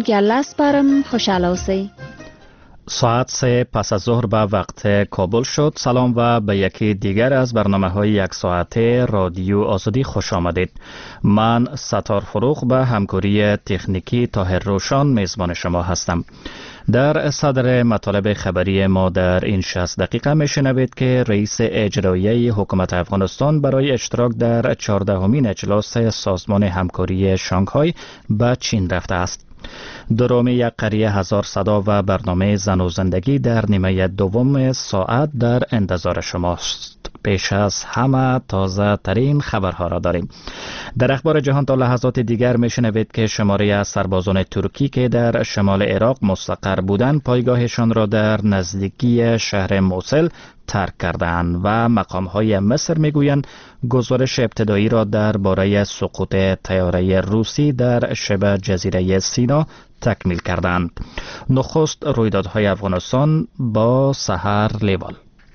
گله سپارم خوشحال اوسئ. ساعت 3 پس از ظهر به وقت کابل شد. سلام و به یکی دیگر از برنامه‌های یک ساعته رادیو آزادی خوش آمدید. من ستار فروغ به همکاری تکنیکی طاهر روشان میزبان شما هستم. در صدر مطالب خبری ما در این 60 دقیقه میشنوید که رئیس اجرایی حکومت افغانستان برای اشتراک در 14مین اجلاس سازمان همکاری شانگهای به چین رفته است. درام یک قریه 1000 صدا و برنامه زن و زندگی در نیمه دوم ساعت در انتظار شماست. پیش از همه تازه ترین خبرها را داریم. در اخبار جهان تا لحظات دیگر میشنوید که شماره از سربازان ترکی که در شمال عراق مستقر بودند پایگاهشان را در نزدیکی شهر موصل ترک کردند و مقام‌های مصر میگویند گزارش ابتدایی را درباره سقوط طیاره روسی در شبه جزیره سینا تکمیل کردند. نخست رویدادهای افغانستان با سحر لیوال.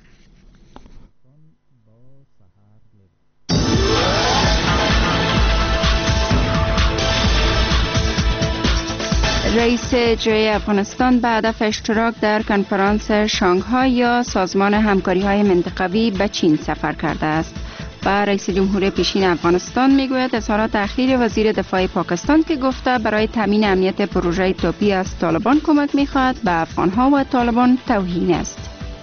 رئیس اجرایی افغانستان به هدف اشتراک در کنفرانس شانگهای یا سازمان همکاری‌های منطقوی به چین سفر کرده است. و رئیس جمهور پیشین افغانستان میگوید اظهارات اخیر وزیر دفاع پاکستان که گفته برای تامین امنیت پروژه توپی از طالبان کمک می‌خواهد به افغان‌ها و طالبان توهین است.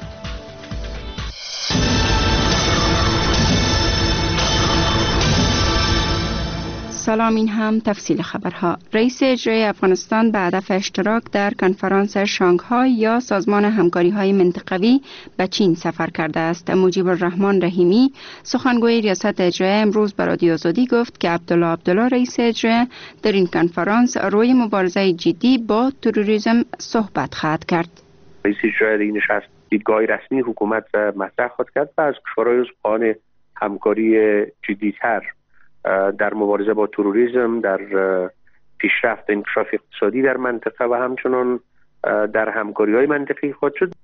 سلام، این هم تفصیل خبرها. رئیس اجرایی افغانستان به هدف اشتراک در کنفرانس شانگهای یا سازمان همکاری‌های منطقوی به چین سفر کرده است. مجیب الرحمن رحیمی سخنگوی ریاست اجرایی امروز به رادیو آزادی گفت که عبدالله رئیس اجرایی در این کنفرانس روی مبارزه جدی با تروریسم صحبت خواهد کرد. رئیس اجرایی این نشست دیدگاه رسمی حکومت مطرح خواهد کرد و از کشورهای عضو همکاری جدی‌تر در مبارزه با تروریسم، در پیشرفت انکشاف اقتصادی در منطقه و همچنان در همکاری‌های منطقه‌ای خواهد شد.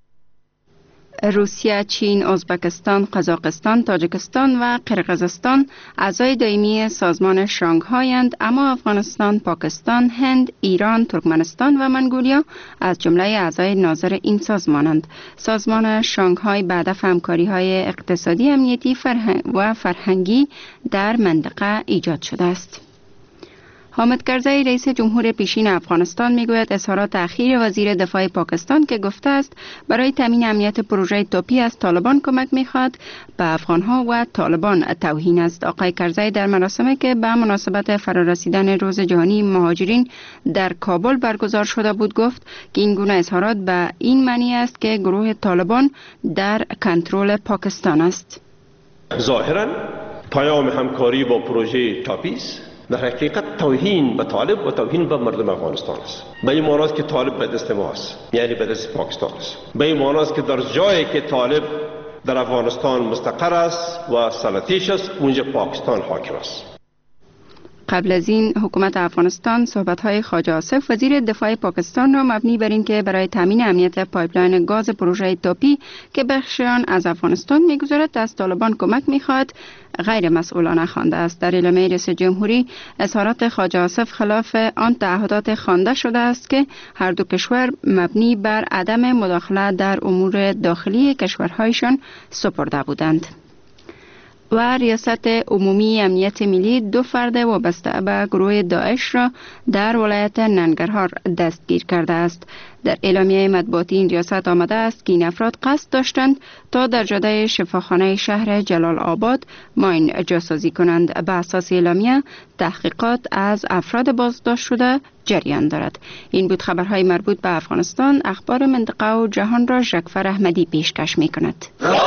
روسیه، چین، ازبکستان، قزاقستان، تاجیکستان و قرقیزستان اعضای دائمی سازمان شانگهایند، اما افغانستان، پاکستان، هند، ایران، ترکمنستان و منگولیا از جمله اعضای ناظر این سازمانند. سازمان شانگهای به هدف همکاری‌های اقتصادی، امنیتی و فرهنگی در منطقه ایجاد شده است. حامد کرزی رئیس جمهور پیشین افغانستان میگوید اظهارات اخیر وزیر دفاع پاکستان که گفته است برای تامین امنیت پروژه توپی از طالبان کمک میخواد به افغانها و طالبان توهین است. آقای کرزی در مراسمی که به مناسبت فرارسیدن روز جهانی مهاجرین در کابل برگزار شده بود گفت که این گونه اظهارات به این معنی است که گروه طالبان در کنترل پاکستان است. ظاهرا پیام همکاری با پروژه توپی در حقیقت توهین به طالب و توهین به مردم افغانستان است. به این معنی است که طالب به دست ما است، یعنی به دست پاکستان است. به این معنی است که در جایی که طالب در افغانستان مستقر است و سلطه‌اش است، اونجا پاکستان حاکم است. قبل از این حکومت افغانستان صحبت‌های خواجه آصف وزیر دفاع پاکستان را مبنی بر اینکه برای تامین امنیت پایپلاین گاز پروژه توپی که بخشی آن از افغانستان می‌گذرد از طالبان کمک می‌خواهد غیر مسئولانه خوانده است. در اعلامیه رئیس جمهوری اظهارات خواجه آصف خلاف آن تعهدات خوانده شده است که هر دو کشور مبنی بر عدم مداخله در امور داخلی کشورهایشان سپرده بودند. و ریاست عمومی امنیت ملی 2 فرد وابسته به گروه داعش را در ولایت ننگرهار دستگیر کرده است. در اعلامیه مطبوعاتی این ریاست آمده است که این افراد قصد داشتند تا در جاده شفاخانه شهر جلال آباد ماین جاسازی کنند. به اساس اعلامیه تحقیقات از افراد بازداشت شده جریان دارد. این بود خبرهای مربوط به افغانستان. اخبار منطقه و جهان را ژکفر احمدی پیشکش می کند.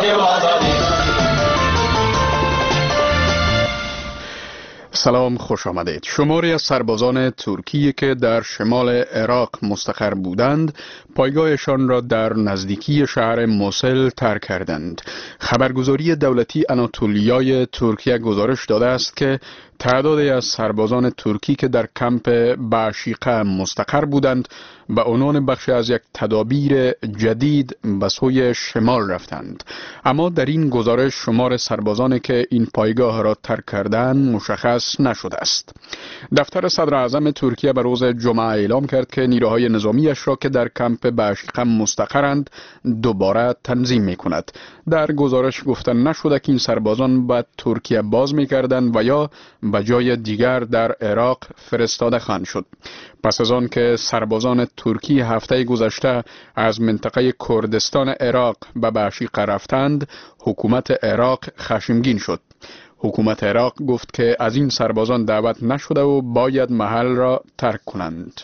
سلام، خوش آمدید. شماری از سربازان ترکیه که در شمال عراق مستقر بودند پایگاهشان را در نزدیکی شهر موصل ترک کردند. خبرگزاری دولتی آناتولیای ترکیه گزارش داده است که تعدادی از سربازان ترکی که در کمپ باشیقه مستقر بودند به عنوان بخشی از یک تدابیر جدید به سوی شمال رفتند. اما در این گزارش شمار سربازانی که این پایگاه را ترک کردند مشخص نشده است. دفتر صدر اعظم ترکیه به روز جمعه اعلام کرد که نیروهای نظامیش را که در کمپ باشیقه مستقرند دوباره تنظیم می کند. در گزارش گفته نشده که این سربازان به ترکیه باز می کردند و یا به جای دیگر در عراق فرستاده خواهند شد. پس از آن که سربازان ترکی هفته گذشته از منطقه کردستان عراق به باشیقه رفتند، حکومت عراق خشمگین شد. حکومت عراق گفت که از این سربازان دعوت نشده و باید محل را ترک کنند.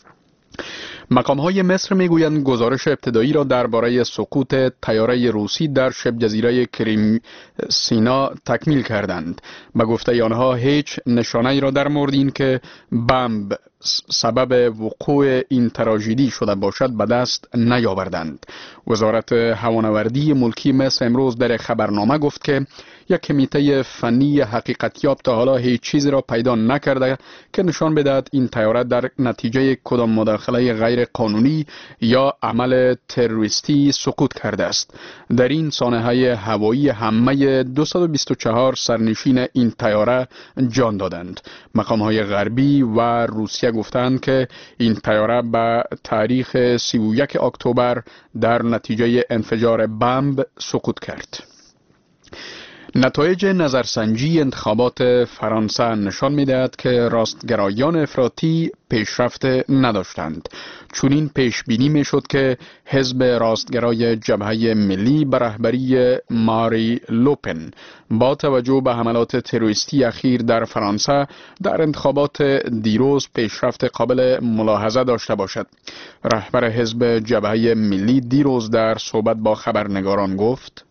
مقام‌های مصر میگویند گزارش ابتدایی را درباره سقوط طیاره روسی در شبه جزیره کریم سینا تکمیل کردند. به گفته آنها هیچ نشانه‌ای را در مورد این که بمب سبب وقوع این تراژدی شده باشد به دست نیاوردند. وزارت هوانوردی ملکی مصر امروز در خبرنامه گفت که یک کمیته فنی حقیقتیاب تا حالا هیچ چیزی را پیدا نکرده که نشان بدهد این طیاره در نتیجه کدام مداخله غیر قانونی یا عمل تروریستی سقوط کرده است. در این سانحه هوایی همه 224 سرنشین این طیاره جان دادند. مقام‌های غربی و روسیه گفتند که این طیاره به تاریخ 31 اکتبر در نتیجه انفجار بمب سقوط کرد. نتایج نظرسنجی انتخابات فرانسه نشان می‌دهد که راستگرایان افراطی پیشرفت نداشتند. چون این پیش بینی می‌شد که حزب راستگرای جبهه ملی به رهبری ماری لوپن با توجه به حملات تروریستی اخیر در فرانسه در انتخابات دیروز پیشرفت قابل ملاحظه داشته باشد. رهبر حزب جبهه ملی دیروز در صحبت با خبرنگاران گفت: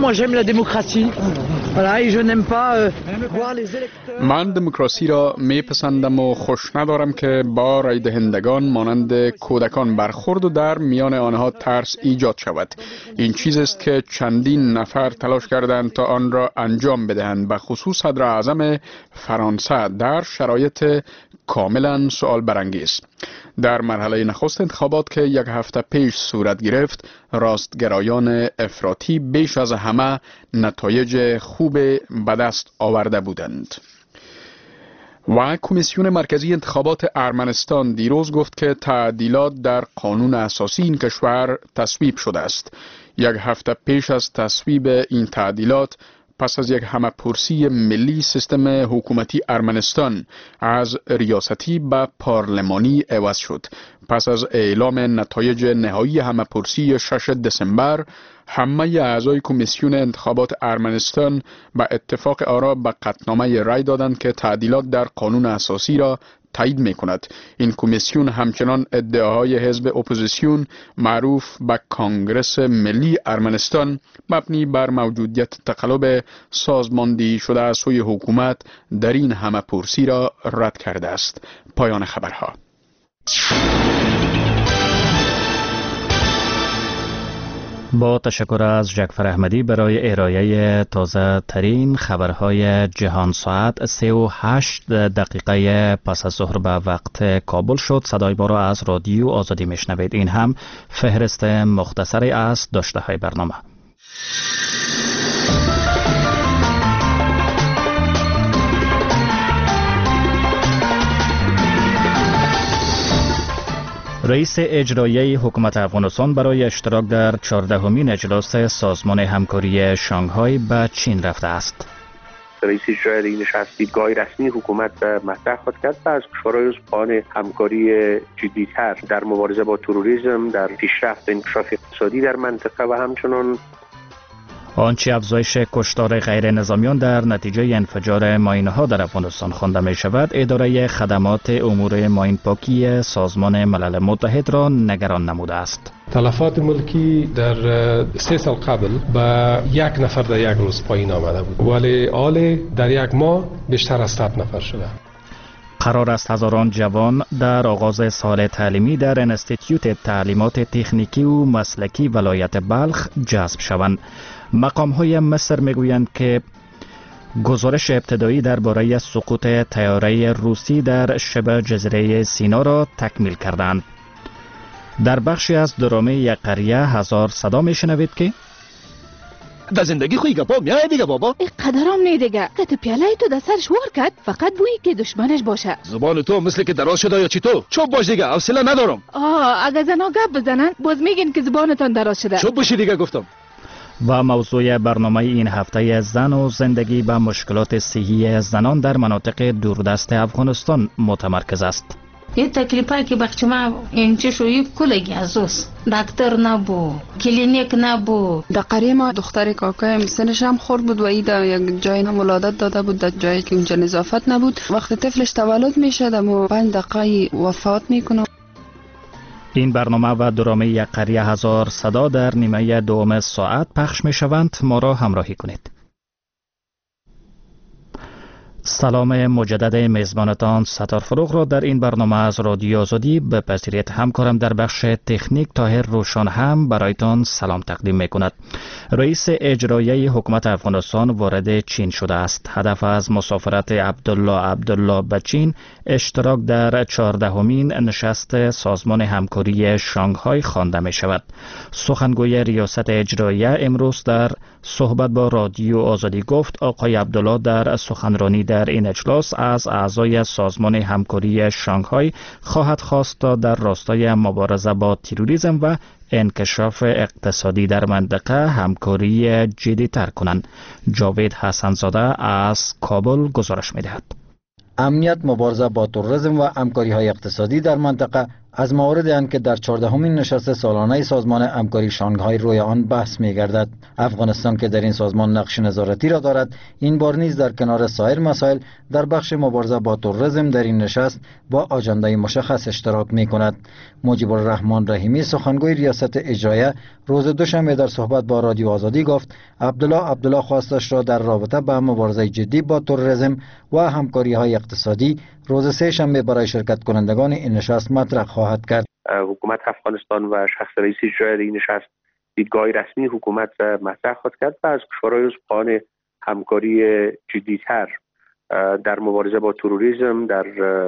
من دموکراسی را میپسندم و خوش ندارم که با رای دهندگان مانند کودکان برخورد و در میان آنها ترس ایجاد شود. این چیز است که چندین نفر تلاش کردند تا آن را انجام بدهند، به خصوص صدر اعظم فرانسه در شرایط کاملا سوال برانگیز. در مرحله نخست انتخابات که یک هفته پیش صورت گرفت، راستگرایان افراطی بیش از همه نتایج خوب به دست آورده بودند. و کمیسیون مرکزی انتخابات ارمنستان دیروز گفت که تعدیلات در قانون اساسی این کشور تصویب شده است. یک هفته پیش از تصویب این تعدیلات، پس از یک همه‌پرسی ملی، سیستم حکومتی ارمنستان از ریاستی به پارلمانی عوض شد. پس از اعلام نتایج نهایی همه‌پرسی 6 دسامبر، همه اعضای کمیسیون انتخابات ارمنستان به اتفاق آرا به قطعنامه رای دادند که تعدیلات در قانون اساسی را تایید می کند. این کمیسیون همچنان ادعاهای حزب اپوزیسیون معروف به کانگرس ملی ارمنستان مبنی بر موجودیت تقلب سازماندهی شده از سوی حکومت در این همه‌پرسی را رد کرده است. پایان خبرها. با تشکر از جعفر احمدی برای ارائه تازه ترین خبرهای جهان. ساعت 38 دقیقه پس از ظهر به وقت کابل شد. صدای ما را از رادیو آزادی میشنوید. این هم فهرست مختصری از داشته های برنامه. رئیس اجرایی حکومت افغانستان برای اشتراک در 14مین اجلاس سازمان همکاری شانگهای به چین رفته است. رئیس اجرایی نشست دیدگاه رسمی حکومت مطرح خواهد کرد و از کشورهای عضو همکاری جدی‌تر در مبارزه با تروریسم، در پیشرفت انکشاف اقتصادی در منطقه و همچنان آنچه افزایش کشتار غیر نظامیان در نتیجه انفجار ماین‌ها در افغانستان خوانده می شود، اداره خدمات امور ماین پاکی سازمان ملل متحد را نگران نموده است. تلفات ملکی در 3 سال قبل با 1 نفر در 1 روز پایین آمده بود، ولی حال در 1 ماه بیشتر از 100 نفر شده. قرار است هزاران جوان در آغاز سال تعلیمی در انستیتیوت تعلیمات تکنیکی و مسلکی ولایت بلخ جذب شوند. مقام‌های مصر میگویند که گزارش ابتدایی درباره سقوط طیاره روسی در شبه جزیره سینا را تکمیل کردند. در بخشی از درامه یک قریه هزار صدا میشنوید که در زندگی خوی گپا میای دیگه بابا. قدرم نه دیگه. قط پیاله تو در سرش وار کرد فقط بویی که دشمنش باشه. زبان تو مثل که دراز شده یا چی تو؟ چوب باش دیگه، حوصله ندارم. اگه زنا گپ بزنن باز میگین که زبانتان دراز شده. چوب باشی دیگه گفتم. و موضوع برنامه این هفته زن و زندگی به مشکلات صحی زنان در مناطق دوردست افغانستان متمرکز است. یه تکلیفه که بخشما اینچه شوی کلگی ازوس دکتر نبو کلینیک نبو. در قریه ما دختر کاکایم سنش هم خورد بود و ایده یک جای هم ولادت داده بود در جایی که اونجا نظافت نبود. وقتی طفلش تولد میشه دمو 5 دقیقه وفات میکنه. این برنامه و درامه یک قریه هزار صدا در نیمه دوم ساعت پخش می شوند. ما را همراهی کنید. سلام مجدد میزبانتان ستار فروغ را در این برنامه از رادیو آزادی بپذیرید. همکارم در بخش تکنیک طاهر روشن هم برایتان سلام تقدیم می کند. رئیس اجرایی حکومت افغانستان وارد چین شده است. هدف از مسافرت عبدالله به چین اشتراک در 14مین نشست سازمان همکاری شانگهای خوانده می شود. سخنگوی ریاست اجرایی امروز در صحبت با رادیو آزادی گفت آقای عبدالله در سخنرانی در این اجلاس از اعضای سازمان همکاری شانگهای خواهد خواست تا در راستای مبارزه با تروریسم و انکشاف اقتصادی در منطقه همکاری جدی‌تر کنند. جاوید حسنزاده از کابل گزارش می‌دهد. امنیت، مبارزه با تروریسم و همکاری‌های اقتصادی در منطقه از مواردی اند که در 14مین نشست سالانه سازمان همکاری شانگهای روی آن بحث می‌گردد. افغانستان که در این سازمان نقش نظارتی را دارد، این بار نیز در کنار سایر مسائل در بخش مبارزه با تروریسم در این نشست با آژاندای مشخص اشتراک می‌کند. مجیب الرحمن رحیمی سخنگوی ریاست اجرایی روز دوشنبه در صحبت با رادیو آزادی گفت عبدالله خواستش را در رابطه با مبارزه جدی با تروریسم و همکاری‌های اقتصادی روز سه‌شنبه برای شرکت کنندگان این نشست مطرح خواهد کرد. حکومت افغانستان و شخص رئیس اجرایی این نشست دیدگاه رسمی حکومت مطرح خواهد کرد و از کشورهای عضو همکاری جدی‌تر در مبارزه با تروریسم، در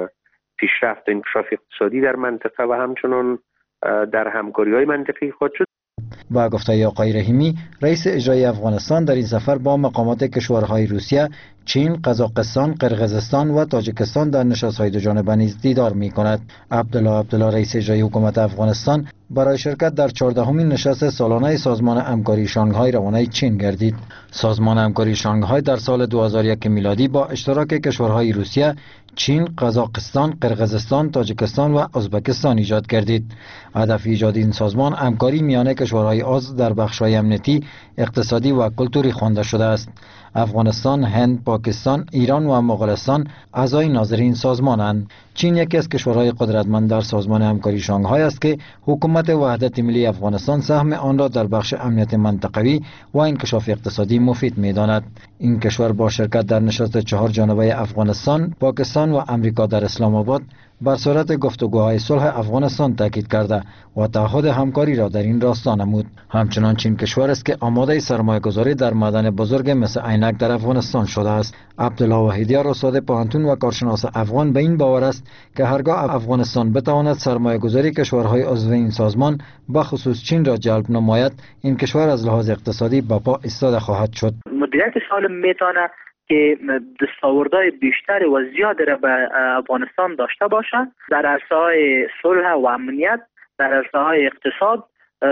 پیشرفت انکشاف اقتصادی در منطقه و همچنان در همکاری‌های منطقی خواهد شد. با گفته آقای رحیمی، رئیس اجرایی افغانستان در این سفر با مقامات کشورهای روسیه، چین، قزاقستان، قرقیزستان و تاجیکستان در نشست‌های دوجانبه نیز دیدار می‌کند. عبدالله رئیس اجرایی حکومت افغانستان برای شرکت در 14مین نشست سالانه سازمان همکاری شانگهای روانه چین گردید. سازمان همکاری شانگهای در سال 2001 میلادی با اشتراک کشورهای روسیه، چین، قزاقستان، قرقیزستان، تاجیکستان و ازبکستان ایجاد گردید. هدف ایجاد این سازمان همکاری میان کشورهای عضو در بخش‌های امنیتی، اقتصادی و کلتوری خوانده شده است. افغانستان، هند، پاکستان، ایران و مغولستان اعضای ناظر این سازمانند. چین یکی از کشورهای قدرتمند در سازمان همکاری شانگهای است که حکومت وحدت ملی افغانستان سهم آن را در بخش امنیت منطقوی و انکشاف اقتصادی مفید می‌داند. این کشور با شرکت در نشست 4 جانبه افغانستان، پاکستان و امریکا در اسلام آباد بر صورت گفتگوهای صلح افغانستان تاکید کرده و تعهد همکاری را در این راستا نمود. همچنان چین کشور است که آماده سرمایه‌گذاری در معدن بزرگ مثل عینک در افغانستان شده است. عبدالله وحیدیار استاد پوهنتون و کارشناس افغان به این باور است که هرگاه افغانستان بتواند سرمایه‌گذاری کشورهای عضو این سازمان به خصوص چین را جلب نماید، این کشور از لحاظ اقتصادی به پا ایستاده خواهد شد. مدیریت سالم میتونه که دستاوردهای بیشتر و زیادی را به افغانستان داشته باشد در عرصه‌های صلح و امنیت، در عرصه‌های اقتصاد.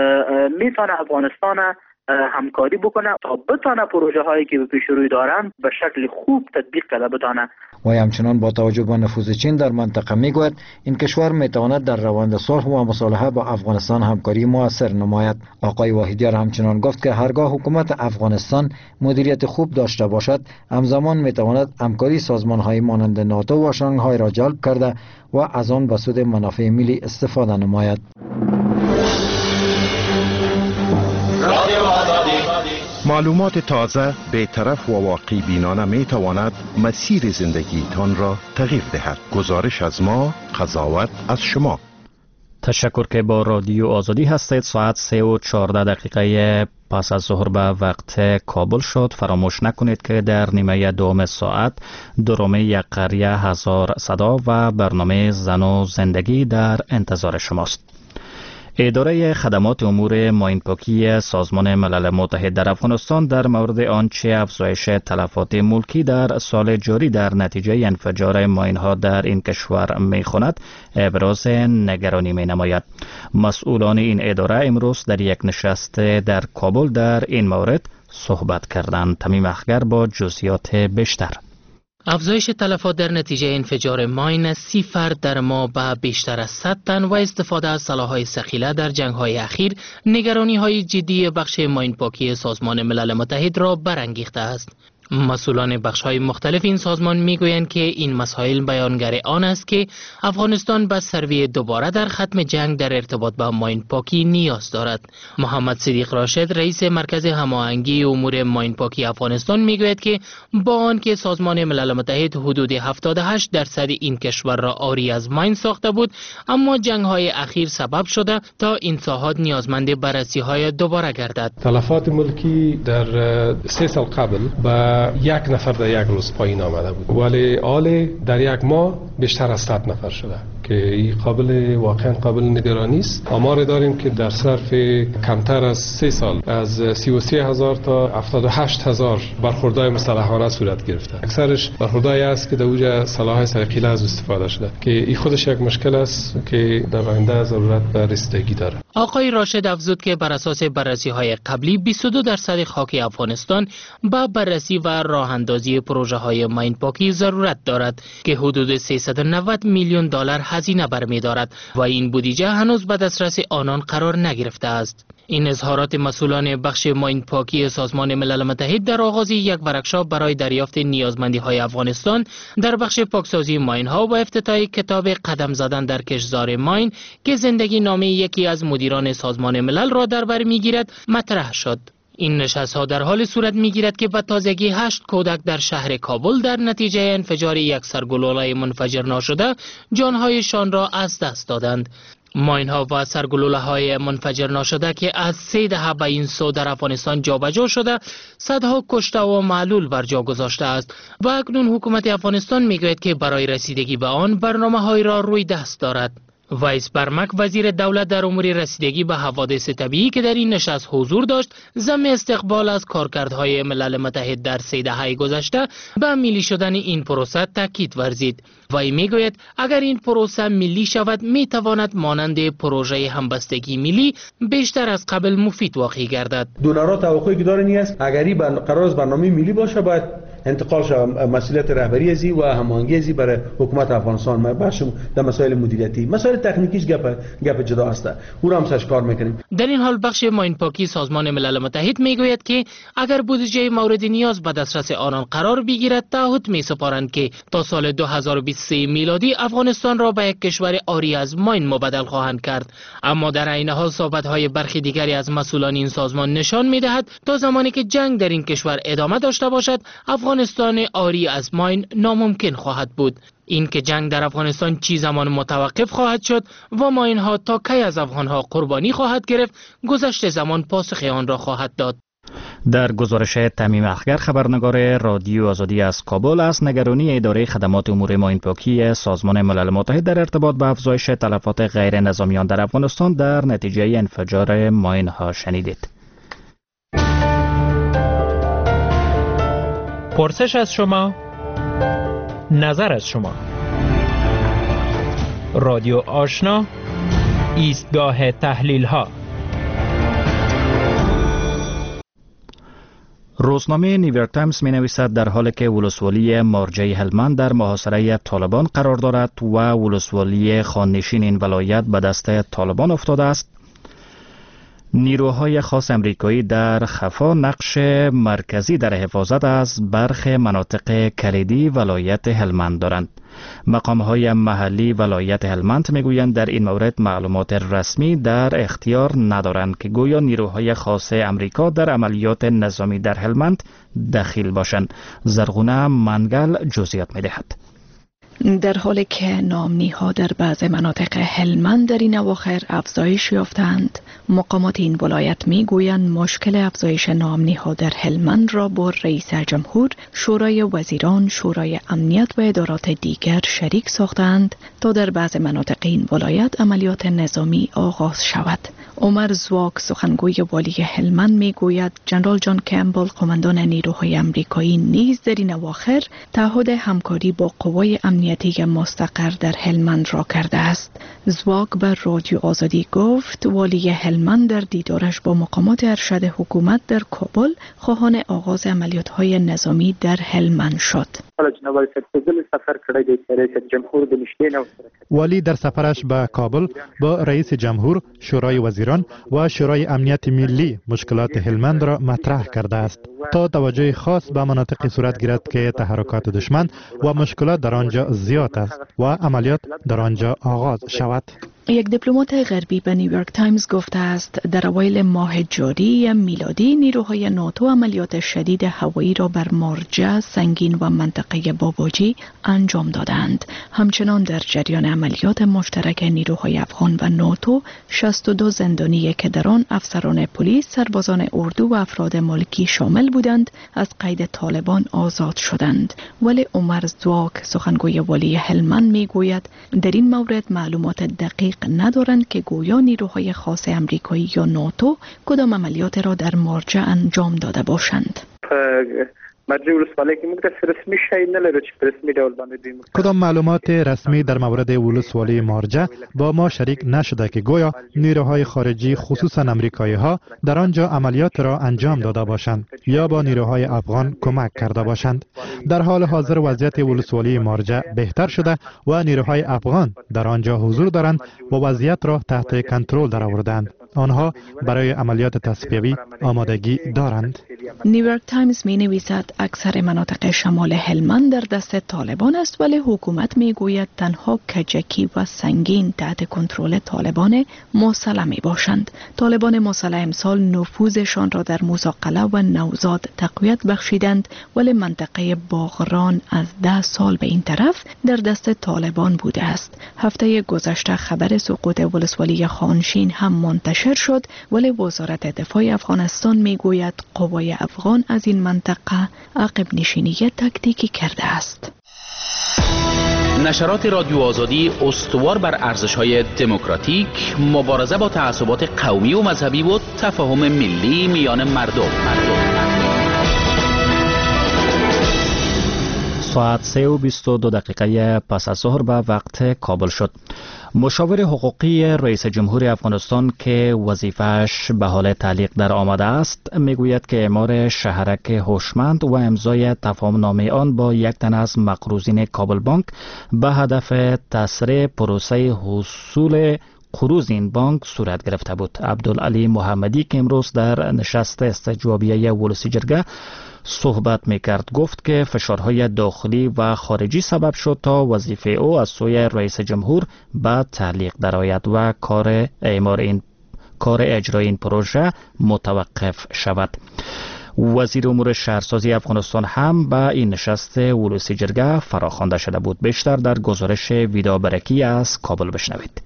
میتونه افغانستان همکاری بکنه تا بتونه پروژه هایی که به پیش روی دارن به شکل خوب تطبیق کرده بتونه. و همچنان با توجه به نفوذ چین در منطقه میگوید این کشور میتواند در روند صلح و مصالحه با افغانستان همکاری موثر نماید. آقای وحیدیار همچنان گفت که هرگاه حکومت افغانستان مدیریت خوب داشته باشد، همزمان میتواند همکاری سازمان‌های مانند ناتو و شانگهای را جلب کرده و از آن به سود منافع ملی استفاده نماید. معلومات تازه، بی‌طرف و واقعی بینانه می تواند مسیر زندگیتان را تغییر دهد. گزارش از ما، قضاوت از شما. تشکر که با رادیو آزادی هستید. ساعت 3:14 پس از ظهر به وقت کابل شد. فراموش نکنید که در نیمه دوم ساعت درامه یک قریه هزار صدا و برنامه زن و زندگی در انتظار شماست. اداره خدمات امور ماینپاکی سازمان ملل متحد در افغانستان در مورد آنچه افزایش تلفات ملکی در سال جاری در نتیجه انفجار ماینها در این کشور می‌خواند ابراز نگرانی می‌نماید. مسئولان این اداره امروز در یک نشست در کابل در این مورد صحبت کردند. تمیم اخگر با جزئیات بیشتر. افزایش تلفات در نتیجه انفجار ماین از 30 فرد در ما به بیشتر از 100 تن و استفاده از سلاح‌های ثقیله در جنگ‌های اخیر نگرانی‌های جدی بخش ماینپاکی سازمان ملل متحد را برانگیخته است. مسئولان بخش‌های مختلف این سازمان می‌گویند که این مسائل بیانگر آن است که افغانستان به سروی دوباره در ختم جنگ در ارتباط با ماینپاکی نیاز دارد. محمد صدیق راشد رئیس مرکز هماهنگی امور ماینپاکی افغانستان می‌گوید که با آنکه سازمان ملل متحد حدود 78% این کشور را عاری از ماین ساخته بود، اما جنگ‌های اخیر سبب شده تا این ساحات نیازمند بررسی‌های دوباره گردد. تلفات ملکی در 3 سال قبل با 1 نفر در یک روز پایین آمده بود، ولی حال در یک ماه بیشتر از 100 نفر شده که این واقعا قابل نگرانی است. آمار داریم که در ظرف کمتر از 3 سال از 33,000 تا 78,000 برخوردهای مسلحانه صورت گرفته. اکثرش برخوردهایی است که در اوج سلاح ثقیله از استفاده شده که این خودش یک مشکل است که در آینده ضرورت به رسیدگی داره. آقای راشد افزود که بر اساس بررسی‌های قبلی 22% خاک افغانستان با بررسی و راه اندازی پروژه‌های ماینپاکی ضرورت دارد که حدود 390 میلیون دلار هزینه برمی‌دارد و این بودجه هنوز به دسترس آنان قرار نگرفته است. این اظهارات مسئولان بخش ماینپاکی سازمان ملل متحد در آغاز یک ورکشاپ برای دریافت نیازمندی‌های افغانستان در بخش پاکسازی ماین‌ها و افتتاح کتاب قدم زدن در کشتزار ماین که زندگی نامه یکی از مدیران سازمان ملل را در بر می‌گیرد مطرح شد. این نشست‌ها در حال صورت می‌گیرد که به تازگی 8 کودک در شهر کابل در نتیجه انفجار یک سرگلوله منفجر ناشده جان‌هایشان را از دست دادند. ماین‌ها و سرگلوله‌های منفجر ناشده که از 3 دهه به این سو در افغانستان جابجا شده، صدها کشته و معلول بر جا گذاشته است و اکنون حکومت افغانستان می‌گوید که برای رسیدگی به آن برنامه‌هایی را روی دست دارد. وایس برمک وزیر دولت در امور رسیدگی به حوادث طبیعی که در این نشست حضور داشت، ضمن استقبال از کارکردهای ملل متحد در 3 دهه گذشته به ملی شدن این پروسه تاکید ورزید. وی میگوید اگر این پروسه ملی شود میتواند مانند پروژه همبستگی ملی بیشتر از قبل مفید واقع گردد. دونرها توقعی که دارن است اگر این قرار است برنامه ملی باشه باید انتقال شود مسئولیت رهبری ازی و هماهنگی ازی برای حکومت افغانستان. ما بخش در مسائل مدیریتی، مسائل تکنیکیش گپ جدا است، او را هم سرش کار میکنیم. در این حال بخش ماینپاکی سازمان ملل متحد میگوید که اگر بودجه مورد نیاز به دسترس آنان قرار بگیرد تعهد میسپارند که تا سال 2023 میلادی افغانستان را به یک کشور عاری از ماین مبدل خواهند کرد. اما در عین حال صحبت‌های برخی دیگری از مسئولان این سازمان نشان میدهد تا زمانی که جنگ در این کشور ادامه داشته باشد افغانستان عاری از ماین ناممکن خواهد بود. این که جنگ در افغانستان چی زمان متوقف خواهد شد و ماین‌ها تا کی از افغان‌ها قربانی خواهد گرفت، گذشت زمان پاسخ آن را خواهد داد. در گزارش تمیم اخگر خبرنگار رادیو آزادی از کابل از نگرانی اداره خدمات امور ماینپاکی سازمان ملل متحد در ارتباط با افزایش تلفات غیر نظامیان در افغانستان در نتیجه انفجار ماین‌ها شنیدید. پرسش از شما، نظر از شما. رادیو آشنا، ایستگاه تحلیل ها. روزنامه نیویورک تایمز می نویسد در حالی که ولسوالی مارجه هلمند در محاصره طالبان قرار دارد و ولسوالی خاننشین این ولایت به دست طالبان افتاده است، نیروهای خاص امریکایی در خفا نقش مرکزی در حفاظت از برخی مناطق کلیدی ولایت هلمند دارند. مقامهای محلی ولایت هلمند میگویند در این مورد معلومات رسمی در اختیار ندارند که گویا نیروهای خاص امریکا در عملیات نظامی در هلمند دخیل باشند. زرغونه منگل جزئیات میدهد. در حالی که نامنی‌ها در بعض مناطق هلمند در این اواخر افزایش یافتند، مقامات این ولایت می‌گویند مشکل افزایش نامنی‌ها در هلمند را با رئیس جمهور، شورای وزیران، شورای امنیت و ادارات دیگر شریک ساختند تا در بعض مناطق این ولایت عملیات نظامی آغاز شود. عمر زواک سخنگوی والی هلمند میگوید جنرال جان کمبل قماندان نیروهای آمریکایی نیز در این اواخر تعهد همکاری با قوای امنیتی مستقر در هلمند را کرده است. زواک بر رادیو آزادی گفت والی هلمند در دیدارش با مقامات ارشد حکومت در کابل خواهان آغاز عملیات‌های نظامی در هلمند شد. والی در سفرش به کابل با رئیس جمهور، شورای وزیران و شورای امنیت ملی مشکلات هلمند را مطرح کرده است تا توجه خاص به مناطقی صورت گیرد که تحرکات دشمن و مشکلات در آنجا زیاد است و عملیات در آنجا آغاز شود. یک دیپلمات غربی به نیویورک تایمز گفته است در اوایل ماه جاری میلادی نیروهای ناتو عملیات شدید هوایی را بر مارجه، سنگین و منطقه باباجی انجام دادند. همچنان در جریان عملیات مشترک نیروهای افغان و ناتو 62 زندانی که در آن افسران پلیس، سربازان اردو و افراد ملکی شامل بودند از قید طالبان آزاد شدند. ولی عمر زواک سخنگوی والی هلمند میگوید در این مورد معلومات دقیق ندارند که گویا نیروهای خاص امریکایی یا ناتو کدام عملیات را در مارجه انجام داده باشند. کدام معلومات رسمی در مورد ولسوالی مارجه با ما شریک نشده که گویا نیروهای خارجی خصوصا امریکایی ها در آنجا عملیات را انجام داده باشند یا با نیروهای افغان کمک کرده باشند. در حال حاضر وضعیت ولسوالی مارجه بهتر شده و نیروهای افغان در آنجا حضور دارند و وضعیت را تحت کنترل درآوردند. آنها برای عملیات تصفیوی آمادگی دارند. نیویورک تایمز می نویسد اکثر مناطق شمال هلمند در دست طالبان است، ولی حکومت می گوید تنها کجکی و سنگین تحت کنترل طالبان مسلح می باشند. طالبان مسلح امسال نفوذشان را در موسی و نوزاد تقویت بخشیدند، ولی منطقه باغران از 10 سال به این طرف در دست طالبان بوده است. هفته گذشته خبر سقوط ولسوالی خانشین هم منتشر شد، ولی وزارت دفاع افغانستان می گوید قوای افغان از این منطقه عقب نشینی تاکتیکی کرده است. نشرات رادیو آزادی استوار بر ارزش‌های دموکراتیک، مبارزه با تعصبات قومی و مذهبی و تفاهم ملی میان مردم. ساعت 3:22 پس از ظهر به وقت کابل شد. مشاور حقوقی رئیس جمهور افغانستان که وظیفه‌اش به حال تعلیق در آمده است میگوید که اعمار شهرک هوشمند و امضای تفاهم‌نامه آن با یک تن از مقروضین کابل بانک به هدف تسریع پروسه حصول قروض این بانک صورت گرفته بود. عبدالعلی محمدی که امروز در نشست استجوابیه ولسی جرگه صحبت میکرد گفت که فشارهای داخلی و خارجی سبب شد تا وظیفه او از سوی رئیس جمهور به تعلیق درآید و کار اجرای این پروژه متوقف شود. وزیر امور شهرسازی افغانستان هم به این نشست ولسی جرگه فراخوانده شده بود. بیشتر در گزارش ویدا برکی از کابل بشنوید.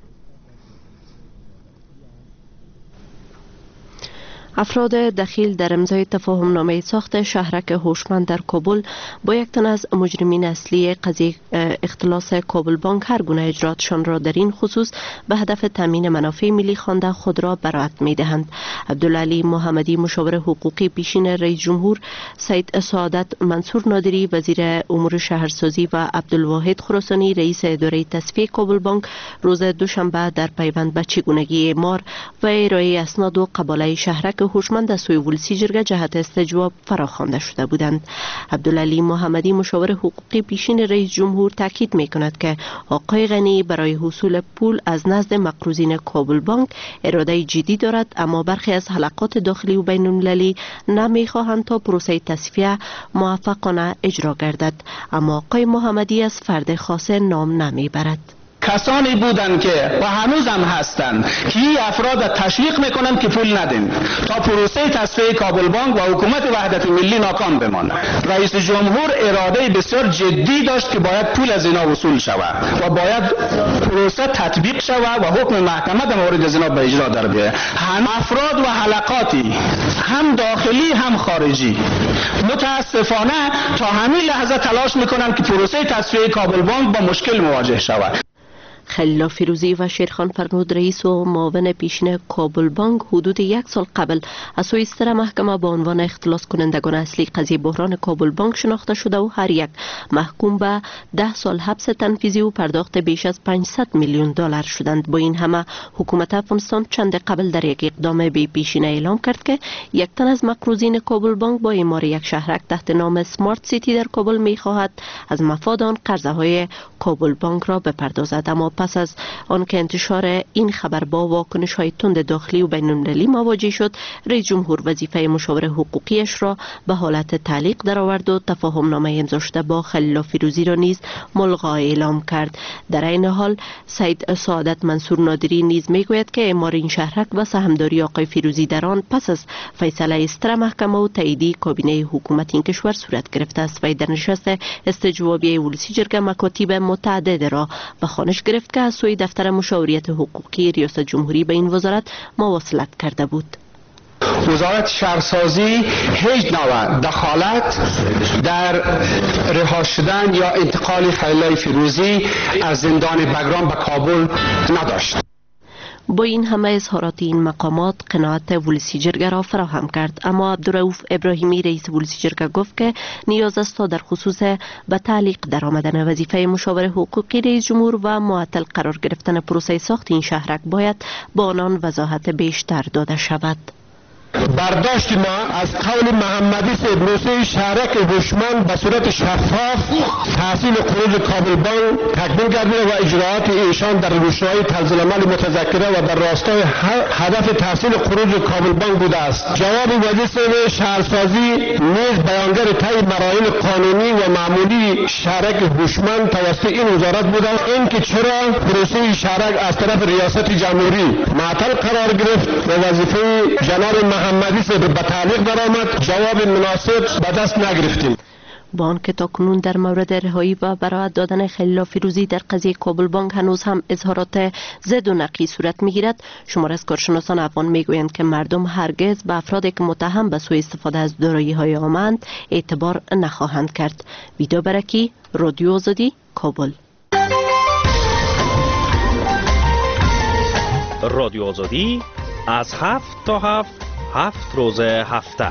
افراد دخیل در امضای تفاهم‌نامه ساخت شهرک هوشمند در کابل با یک تن از مجرمین اصلی قضیه اختلاس کابل بانک هر گونه اجراتشان را در این خصوص به هدف تامین منافع ملی خوانده خود را براءت می‌دهند. عبدالعلی محمدی مشاور حقوقی پیشین رئیس جمهور، سید سعادت منصور نادری وزیر امور شهرسازی و عبدالواحد خراسانی رئیس اداره تصفیه کابل بانک روز دوشنبه در پیوند به چگونگی اعمار و ارائه اسناد و قباله شهرک هوشمند از سوی ولسی جرگه جهت استجواب فراخوانده شده بودند. عبدالعلی محمدی مشاور حقوقی پیشین رئیس جمهور تاکید می‌کند که آقای غنی برای حصول پول از نزد مقروضین کابل بانک اراده جدی دارد، اما برخی از حلقات داخلی و بین المللی نمی‌خواهند تا پروسه تصفیه موفقانه اجرا گردد، اما آقای محمدی از فرد خاص نام نمیبرد. کسانی بودند که و هنوز هم هستند که این افراد تشویق میکنند که پول ندین تا پروسه تصفیه کابل بانک و حکومت وحدت ملی ناکام بماند. رئیس جمهور اراده بسیار جدی داشت که باید پول از اینا وصول شود و باید پروسه تطبیق شود و حکم محکمه در مورد از اینا به اجرا در بیاید. هم افراد و حلقاتی هم داخلی هم خارجی متاسفانه تا همین لحظه تلاش میکنند که پروسه تصفیه کابل بانک با مشکل مواجه شود. خلیل فیروزی و شیرخان فرنود رئیس و معاون پیشین کابل بانک حدود 1 سال قبل از سوی ستر محکمه با عنوان اختلاس کنندگان اصلی قضیه بحران کابل بانک شناخته شده و هر یک محکوم به 10 سال حبس تنفیذی و پرداخت بیش از 500 میلیون دلار شدند. با این همه حکومت افغانستان چند قبل در یک اقدام بی پیشینه اعلام کرد که یک تن از مقروضین کابل بانک با اعمار یک شهرک تحت نام سمارت سیتی در کابل می‌خواهد از مفاد آن قرضه‌های کابل بانک را بپردازد. اما پس از آنکه انتشار این خبر با واکنش‌های تند داخلی و بین‌المللی مواجه شد، رئیس جمهور وظیفه مشاور حقوقیش را به حالت تعلیق درآورد و تفاهم نامه امضا شده با خلیل فیروزی را نیز ملغا اعلام کرد. در این حال سید سعادت منصور نادری نیز میگوید که اعمار این شهرک و سهامداری آقای فیروزی در آن پس از فیصله ستر محکمه و تایید کابینه حکومت این کشور صورت گرفته است. و در نشست استجوابی ولسی جرگه مکاتیب متعدد را به خوانش گرفت که از سوی دفتر مشاوریت حقوقی ریاست جمهوری به این وزارت مواصلت کرده بود. وزارت شهرسازی هیچ نوع دخالت در رها شدن یا انتقال خلیل فیروزی از زندان بگرام به کابل نداشت. با این همه اظهارات این مقامات قناعت ولسی جرگه را فراهم کرد، اما عبدالرؤوف ابراهیمی رئیس ولسی جرگه گفت که نیاز است تا در خصوص به تعلیق در آمدن وظیفه مشاور حقوقی رئیس جمهور و معطل قرار گرفتن پروسه ساخت این شهرک باید با آنان وضاحت بیشتر داده شود. برداشت ما از قول محمدی سبروسی شهرک هوشمند به صورت شفاف تحصیل خروج کابل بانک تکمیل گردیده و اجراعات ایشان در روشنایی تنظیم عمل متذکره و در راستای هدف تحصیل خروج کابل بانک بوده است. جواب وزیر شهرسازی نیز بیانگر طی مراحل قانونی و معمولی شهرک هوشمند توسط این وزارت بوده است. اینکه چرا پروسه شهرک از طرف ریاست جمهوری معطل قرار گرفت و وظیفه جناب محمدی سے به تعلیق درآمد، جواب مناسب به دست نگرفتیم. با آنکه تاکنون در مورد رهایی و براءت دادن خلیل فیروزی در قضیه کابل بانک هنوز هم اظهارات ضد و نقی صورت میگیرد، شمار از کارشناسان افغان میگویند که مردم هرگز به افرادی که متهم به سوء استفاده از دارایی‌های عامند اعتبار نخواهند کرد. ویدا برکی، رادیو آزادی، کابل. رادیو آزادی از 7 تا 7 روز هفته.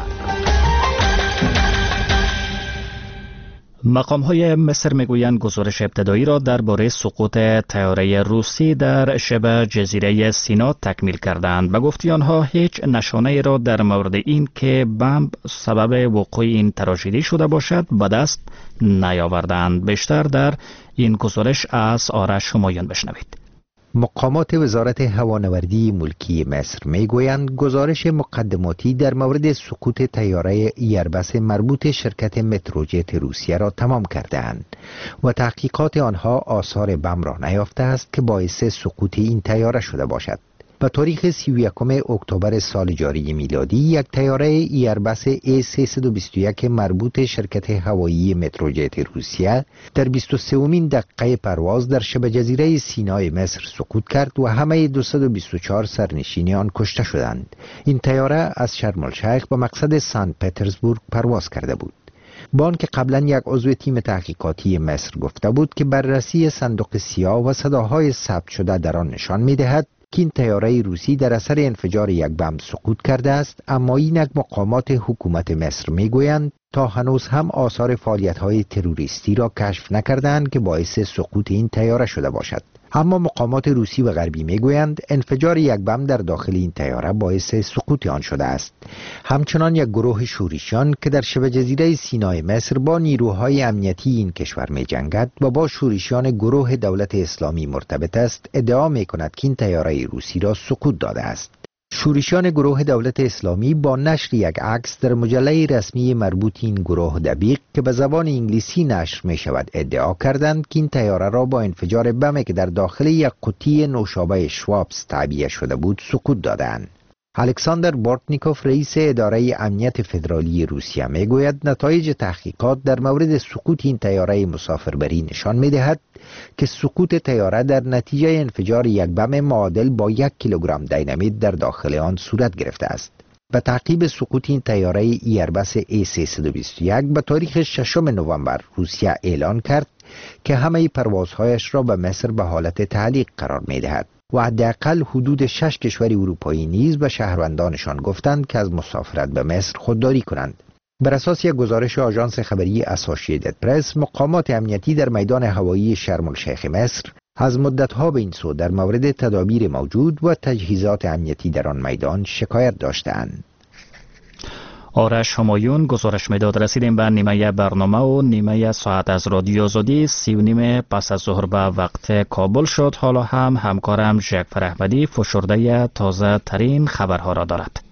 مقام‌های مصر میگویند گزارش ابتدایی را درباره سقوط طیاره روسی در شبه جزیره سینا تکمیل کردند. به گفته آنها هیچ نشانه‌ای را در مورد این که بمب سبب وقوع این تراژدی شده باشد به دست نیاوردند. بیشتر در این گزارش از آرش همایان بشنوید. مقامات وزارت هوانوردی ملکی مصر میگویند گزارش مقدماتی در مورد سقوط طیاره ایربس مربوط شرکت متروجت روسیه را تمام کرده‌اند و تحقیقات آنها آثار بم را نیافته است که باعث سقوط این طیاره شده باشد. به تاریخ 31 اکتبر سال جاری میلادی یک طیاره ایربس A321 مربوط شرکت هوایی متروجت روسیه در 23مین دقیقه پرواز در شبه جزیره سینای مصر سقوط کرد و همه 224 سرنشین آن کشته شدند. این طیاره از شرم الشیخ به مقصد سن پترزبورگ پرواز کرده بود. بان که قبلا یک عضو تیم تحقیقاتی مصر گفته بود که بررسی صندوق سیاه و صداهای ثبت شده در آن نشان می‌دهد که این طیاره روسی در اثر انفجار یک بمب سقوط کرده است، اما اینک مقامات حکومت مصر میگویند تا هنوز هم آثار فعالیت‌های تروریستی را کشف نکردند که باعث سقوط این طیاره شده باشد. اما مقامات روسی و غربی میگویند انفجار یک بمب در داخل این طیاره باعث سقوط آن شده است. همچنان یک گروه شورشیان که در شبه جزیره سینای مصر با نیروهای امنیتی این کشور می‌جنگد و با شورشیان گروه دولت اسلامی مرتبط است، ادعا می‌کند که این طیاره روسی را سقوط داده است. شورشیان گروه دولت اسلامی با نشر یک عکس در مجله رسمی مربوط این گروه دبیق که به زبان انگلیسی نشر می شود ادعا کردند که این طیاره را با انفجار بمی که در داخل یک قوطی نوشابه شوابس تعبیه شده بود سقوط دادند. الکساندر بورتنیکوف رئیس اداره امنیت فدرالی روسیه می گوید نتایج تحقیقات در مورد سقوط این طیاره مسافربری نشان می دهد که سقوط طیاره در نتیجه انفجار یک بم معادل با 1 کیلوگرم دینامیت در داخل آن صورت گرفته است. به تعقیب سقوط این طیاره ایربس A321 به تاریخ 6 نوامبر روسیه اعلان کرد که همه پروازهایش را به مصر به حالت تعلیق قرار می دهد و حداقل حدود 6 کشور اروپایی نیز به شهروندانشان گفتند که از مسافرت به مصر خودداری کنند. بر اساس یک گزارش آژانس خبری اسوسییتد پرس، مقامات امنیتی در میدان هوایی شرم الشیخ مصر از مدتها به این سو در مورد تدابیر موجود و تجهیزات امنیتی در آن میدان شکایت داشتند. آرش همایون گزارش میداد. رسیدیم به نیمه برنامه و نیمه ساعت از رادیو آزادی 3:30 پس از ظهر به وقت کابل شد. حالا هم همکارم جعفر احمدی فشرده تازه ترین خبرها را دارد.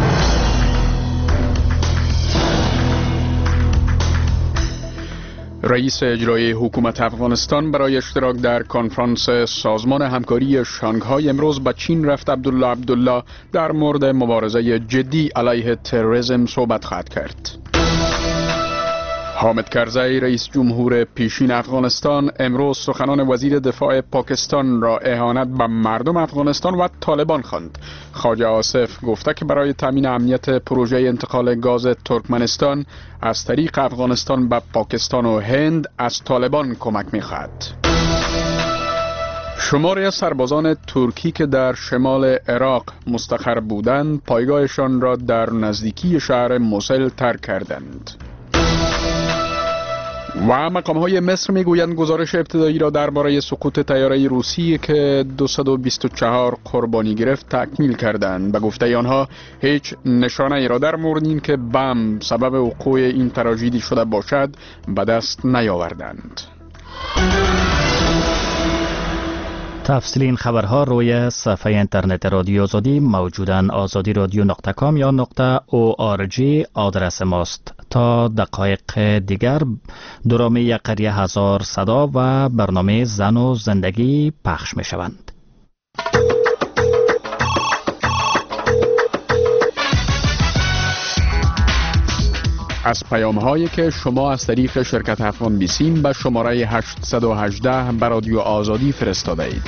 رئیس اجرایی حکومت افغانستان برای اشتراک در کنفرانس سازمان همکاری شانگهای امروز به چین رفت. عبدالله در مورد مبارزه جدی علیه تروریسم صحبت خواهد کرد. حامد کرزی رئیس جمهور پیشین افغانستان امروز سخنان وزیر دفاع پاکستان را اهانت به مردم افغانستان و طالبان خواند. خواجه آصف گفته که برای تامین امنیت پروژه انتقال گاز ترکمنستان از طریق افغانستان به پاکستان و هند از طالبان کمک می‌خواهد. شماری از سربازان ترکی که در شمال عراق مستقر بودند پایگاهشان را در نزدیکی شهر موسل ترک کردند. و مقام‌های مصر میگویند گزارش ابتدایی را درباره سقوط طیاره روسی که 224 قربانی گرفت تکمیل کردند. به گفته آنها هیچ نشانه ای را در مورد این که بم سبب وقوع این تراژدی شده باشد به دست نیاوردند. تفصیل این خبرها روی صفحه اینترنت رادیو آزادی موجودن. azadi.radio.com یا .org آدرس ماست. تا دقایق دیگر درام یک قریه هزار صدا و برنامه زن و زندگی پخش می شوند. از پیام هایی که شما از طریق شرکت افغان بیسیم به شماره 818 به رادیو آزادی فرستاده اید.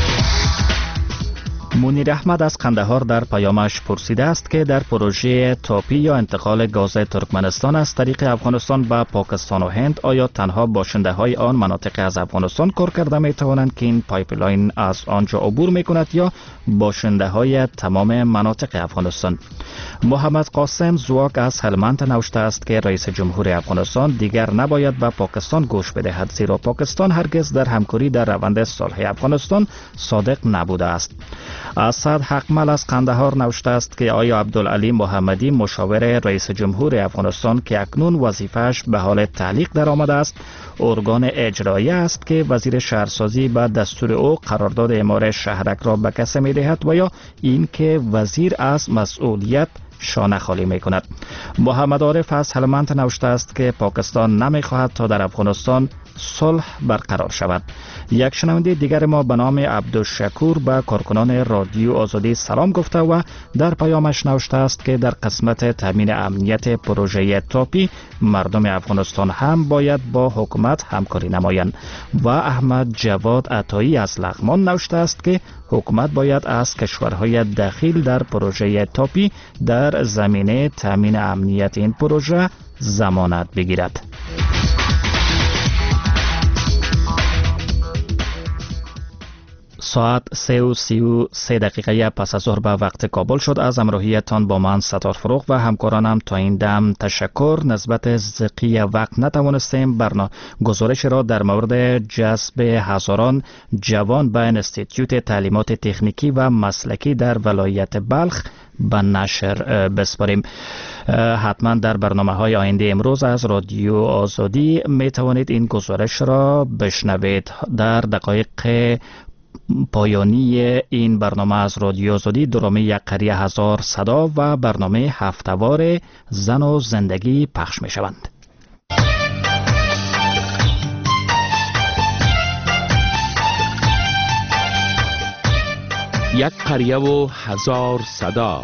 منیر احمد از قندهار در پیامش پرسیده است که در پروژه تاپی یا انتقال گاز ترکمنستان از طریق افغانستان به پاکستان و هند آیا تنها باشنده های آن مناطق از افغانستان کار کرده می توانند که این پایپلاین از آنجا عبور می کند یا باشنده های تمام مناطق افغانستان؟ محمد قاسم زواک از هلمند نوشته است که رئیس جمهور افغانستان دیگر نباید به پاکستان گوش بدهد، زیرا پاکستان هرگز در همکاری در روند صلح افغانستان صادق نبوده است. اسد حقمل از قندهار نوشته است که آیا عبدالعلی محمدی مشاور رئیس جمهور افغانستان که اکنون وظیفه‌اش به حال تعلیق در آمده است ارگان اجرایی است که وزیر شهرسازی به دستور او قرارداد اعمار شهرک را به کسی می دهد و یا این که وزیر از مسئولیت شانه خالی می کند؟ محمد عارف از هلمند نوشته است که پاکستان نمی خواهد تا در افغانستان صلح برقرار شود. یک شنونده دیگر ما به نام عبدالشکور به کارکنان رادیو آزادی سلام گفته و در پیامش نوشته است که در قسمت تامین امنیت پروژه تاپی مردم افغانستان هم باید با حکومت همکاری نمایند. و احمد جواد عطایی از لغمان نوشته است که حکومت باید از کشورهای دخیل در پروژه تاپی در زمینه تامین امنیت این پروژه ضمانت بگیرد. ساعت 3:33 پس از ظهر به وقت کابل شد. از همراهیتان با من ستار فروغ و همکارانم تا این دم تشکر. نسبت زقی وقت نتوانستیم گزارش را در مورد جذب هزاران جوان به انستیتیوت تعلیمات تکنیکی و مسلکی در ولایت بلخ به نشر بسپاریم. حتما در برنامه‌های آینده امروز از رادیو آزادی می توانید این گزارش را بشنوید. در دقایق پایانی این برنامه از رادیو آزادی درامه یک قریه هزار صدا و برنامه هفتهوار زن و زندگی پخش می شوند. یک قریه و هزار صدا.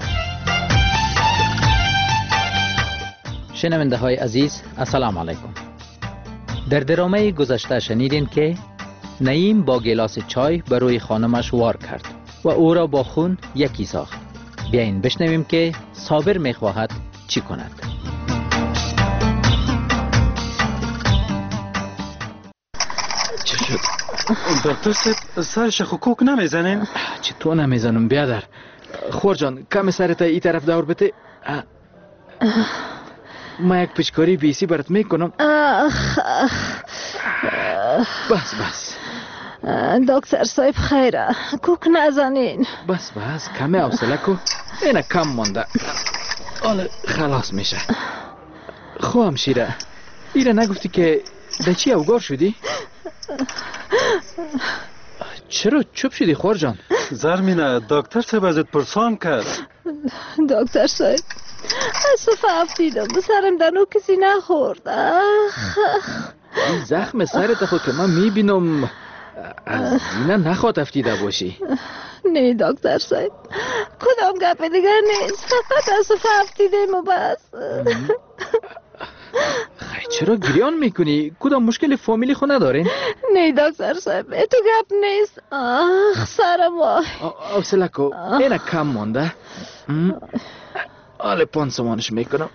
شنونده های عزیز السلام علیکم. در درامه گذشته شنیدین که نعیم با گلاس چای بر روی خانمش وار کرد و او را با خون یکی ساخت. بیاین بشنویم که صابر میخواهد چی کند. چه شد؟ دکتر سرش کوک نمیزنین؟ چطور نمیزنم بیادر؟ خور جان کم سرت ای طرف دور بته. ما یک پچکاری بیسی برات میکنم. بس دکتر صاحب خیره کوک نزنین. بس کمی حوصله کو. اینا کم مونده. حالا خلاص میشه. خوام شیره ایره نگفتی که به چی اوگار شدی؟ چرا چوب شدی خور جان؟ زرمینه دکتر صاحب ازت پرسان کرد. دکتر صاحب از صفحه افتیدم سرم دنو کسی نخورد. این زخم سرت خود که من میبینم از اینه نخواد افتیده باشی. نه دکتر صاحب کدام گپ دیگر نیست، فقط از صفحه افتیدم و بس. چرا گریان میکنی؟ کدام مشکل فامیلی خو ندارین؟ نه دکتر صاحب تو گپ نیست. سرم وای. حوصله کو اینا کم مونده. حالا پانسمانش میکنم.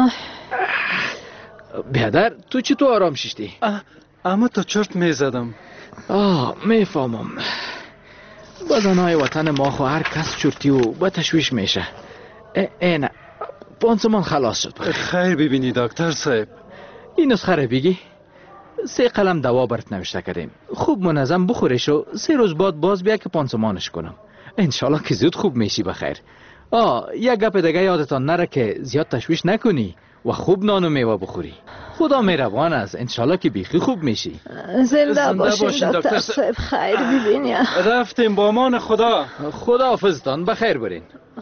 بیادر تو چی تو آرام ششتی؟ اما تو چرت میزدم. میفهمم. بدنهای وطن ما خو هر کس چرتی و با تشویش میشه. اینا پانسمان خلاص شد. خیر ببینی دکتر صاحب. این نسخه را بگی 3 قلم دوا برات نوشته کردیم. خوب منظم بخوریش و 3 روز بعد باز بیا که پانسمانش کنم. انشالله که زود خوب میشی بخیر. یک گپ دیگه یادتان نره که زیاد تشویش نکنی و خوب نان و میوه بخوری. خدا مهربان است، انشالله که بیخی خوب میشی. زنده باشین دکتر صاحب. خیر ببینی. رفتیم با امان خدا. خدا حافظتان بخیر برین.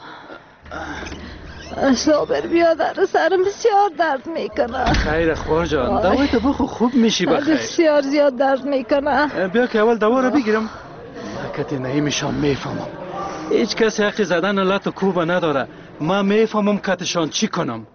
صابر بیادر سرم بسیار درد میکنه. خیر خور جان دوایت بخو خوب میشی بخیر. بسیار زیاد درد میکنه. بیا که اول دوا رو بگیرم. مکتی نهیمشان میفهمم. هیچ کسی حق زدن لط و کوبه نداره. ما میفهمم کتشان چی کنم.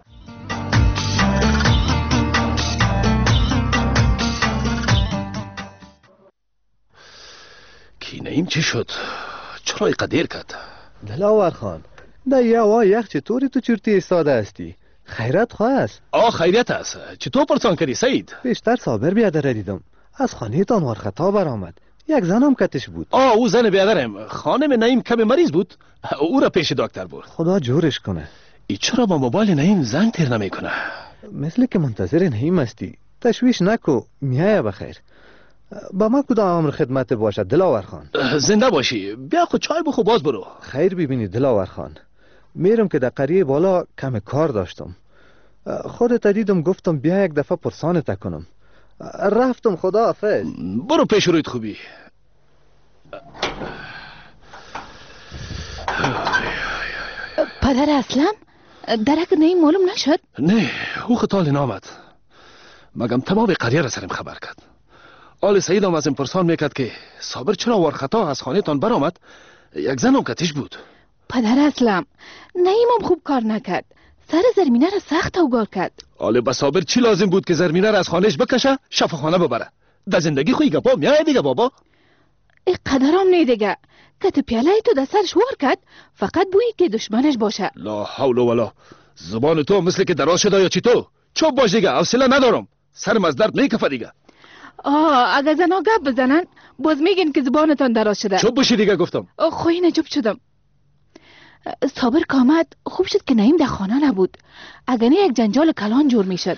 کی نعیم چی شد؟ چرا اینقدر کرد؟ دلاور خان در یه هوا یخ چطوری تو چرتی ایستاده هستی؟ خیرت خواه است؟ خیریت است. چطور پرسان کردی سعید؟ بیشتر صابر بیادر دیدم. از خانه تان ورخطا برآمد. یک زنم کتش بود. او زن بیادرم. خانم نعیم کم مریض بود. او را پیش دکتر برد. خدا جورش کنه. ای چرا با موبایل نعیم زنگ تیر نمیکنه؟ مثل که منتظر نعیم هستی. تشویش نکو، میایه بخیر. با ما کدام امر خدمت باشد دلاور خان؟ زنده باشی. بیا خود چای بخو باز برو. خیر ببینی دلاور خان. میرم که در قریه بالا کم کار داشتم. خودت دیدم گفتم بیا یک دفعه پرسانت کنم. رفتم خدا حافظ. برو پیش رویت خوبی. پدر اسلم درک نعیم معلوم نشد؟ نه او خطال نامد. مگم تمام قریه را سرم خبر کرد. آل سعید هم از این پرسان میکرد که صابر چرا ورخطا از خانه تان برآمد. یک زن هم کتش بود. پدر اسلم نعیم هم خوب کار نکرد. سر زرمینه را سخت اوگار کرد. آله با صابر چی لازم بود که زرمینه را از خانهش بکشه شفاخانه ببره؟ در زندگی خوی گپا میای دیگه بابا. ای قدرم نه دیگه که تو پیاله تو در سرش وار کرد فقط بویی که دشمنش باشه. لا حول ولا. زبان تو مثل که دراز شده یا چی تو؟ چوب باش دیگه حوصله ندارم. سرم از درد میکفه دیگه. اگه زنا گپ بزنن باز میگن که زبانتان دراز شده. چوب باشی دیگه گفتم. خوی نجوب شدم. صابر کامد خوب شد که نعیم در خانه نبود. اگه نه یک جنجال کلان جور میشد.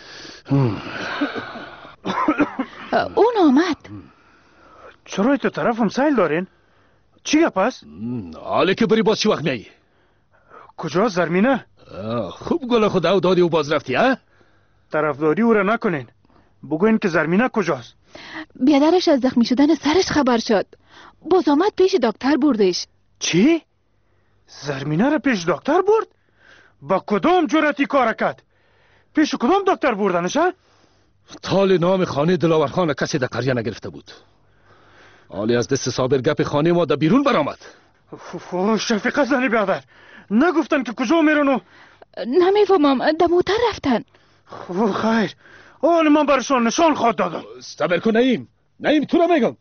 اون آمد. چرا تو طرفم سیل دارین؟ چی گپ است؟ حالا که بری باز چی وقت میایی؟ کجا زرمینه؟ خوب گل خود او دادی و باز رفتی ها؟ طرفداری او را نکنین. بگوین که زرمینه کجاست؟ بیادرش از زخمی شدن سرش خبر شد. باز آمد پیش دکتر بردش. چی؟ زرمینه را پیش دکتر برد؟ با کدام جرأتی کار کرد؟ پیش کدام دکتر بردنش؟ طال نام خانه دلاورخان کسی در قریه نگرفته بود. حالی از دست صابر گپ خانه ما در بیرون برآمد. شفیقه زنی برادر، نگفتن که کجا میرن؟ نمیفهمم، در موتر رفتن. خیر، حال من برشان نشان خواد دادم. صبر کن نعیم تو را میگم.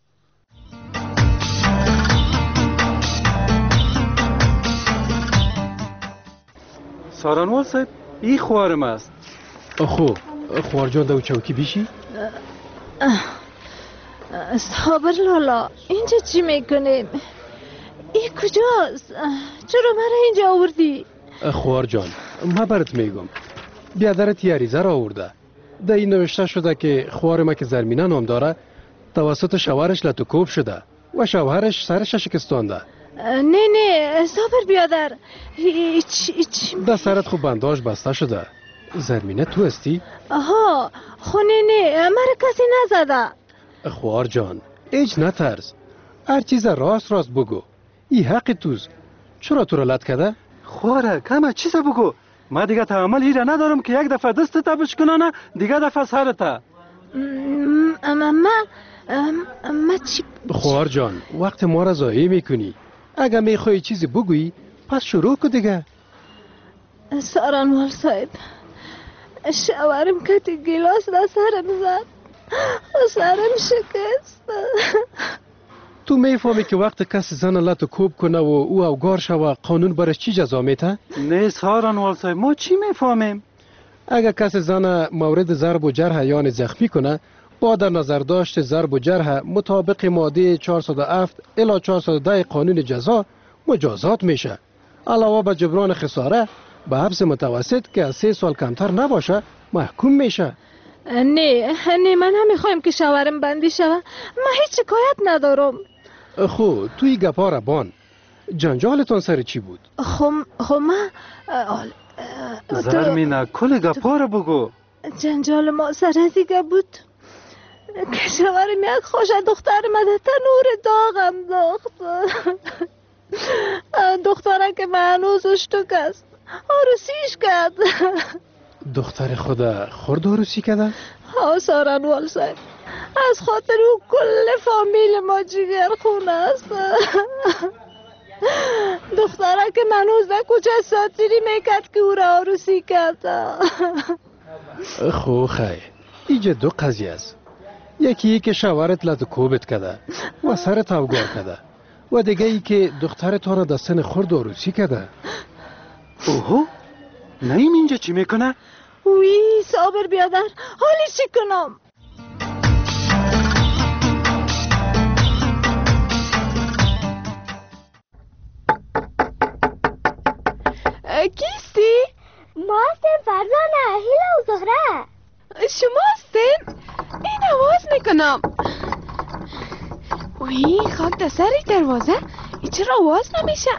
سارنوال صاحب این خوارم است. خوار جان دو چوکی بیشی؟ صابر لالا اینجا چی میکنیم؟ این کجاست؟ چرا مرا اینجا آوردی؟ خوار جان ما برات میگم، بیادرت یه عریضه را آورده. در این نوشته شده که خوار ما که زرمینه نام داره توسط شوهرش لطوکوب شده و شوهرش سرش شکستانده. نه صابر بیادر، هیچ در سرت خوب بنداج بسته شده. زرمینه تو هستی؟ آها خونه نه، مرا کسی نزده. خوار جان ایچ نترس، هر چیز راست بگو. ای حق توست. چرا تو را لط کده؟ خواره کمه چیز بگو. ما دیگه تحمل هیره ندارم که یک دفعه دست تا بشکنانه دیگه دفعه سرتا. ما چی؟ خوار جان وقت ما را ضایع میکنی. اگه میخوای چیزی بگویی پس شروع کن دیگه. سارنوال صاحب، شوهرم کتی گلاس در سرم زد و سرم شکست. تو میفهمی که وقت کسی زن لطو کوب کنه و او اوگار شوه قانون برش چی جزا میته؟ نه سارنوال صاحب ما چی میفهمیم؟ اگه کسی زن مورد ضرب و جرح یعنی زخمی کنه با در نظر داشت ضرب و جرح مطابق ماده 407 الی 410 قانون جزا مجازات میشه. علاوه به جبران خساره به حبس متوسط که از 3 سال کمتر نباشه محکوم میشه. نه من نمیخوایم که شوهرم بندی شوه. من هیچ شکایت ندارم. خب توی گپا را بان. جنجالتون سر چی بود؟ خب من زرمینه کل گپا را بگو. جنجال ما سر از ایگه بود که شوهرم یک خوش دختر مده تنور داغم داخت. دختره که هنوز اشتک است عروسیش کرد. دختر خدا خورد عروسی کرده؟ ها سارنوال صاحب، از خاطر او کل فامیل ما جگر خونه است. دختره که منوز در کوچه ساتیری میکرد که او را عروسی کرد. خو خیر اینجا دو قضیه است. یکی که شوهرت لطو کوبت کرده و سرت اوگار کرده و دیگه ای که دخترت را در سن خورد عروسی کرده. اوهو نعیم اینجا چی میکنه؟ وی صابر بیادر حالی چی کنم؟ کیستی؟ ما هستیم فرزانه، هیلا و زهره. شما هستین؟ این آواز میکنم. وی خاک در سر دروازه این چرا آواز نمیشه؟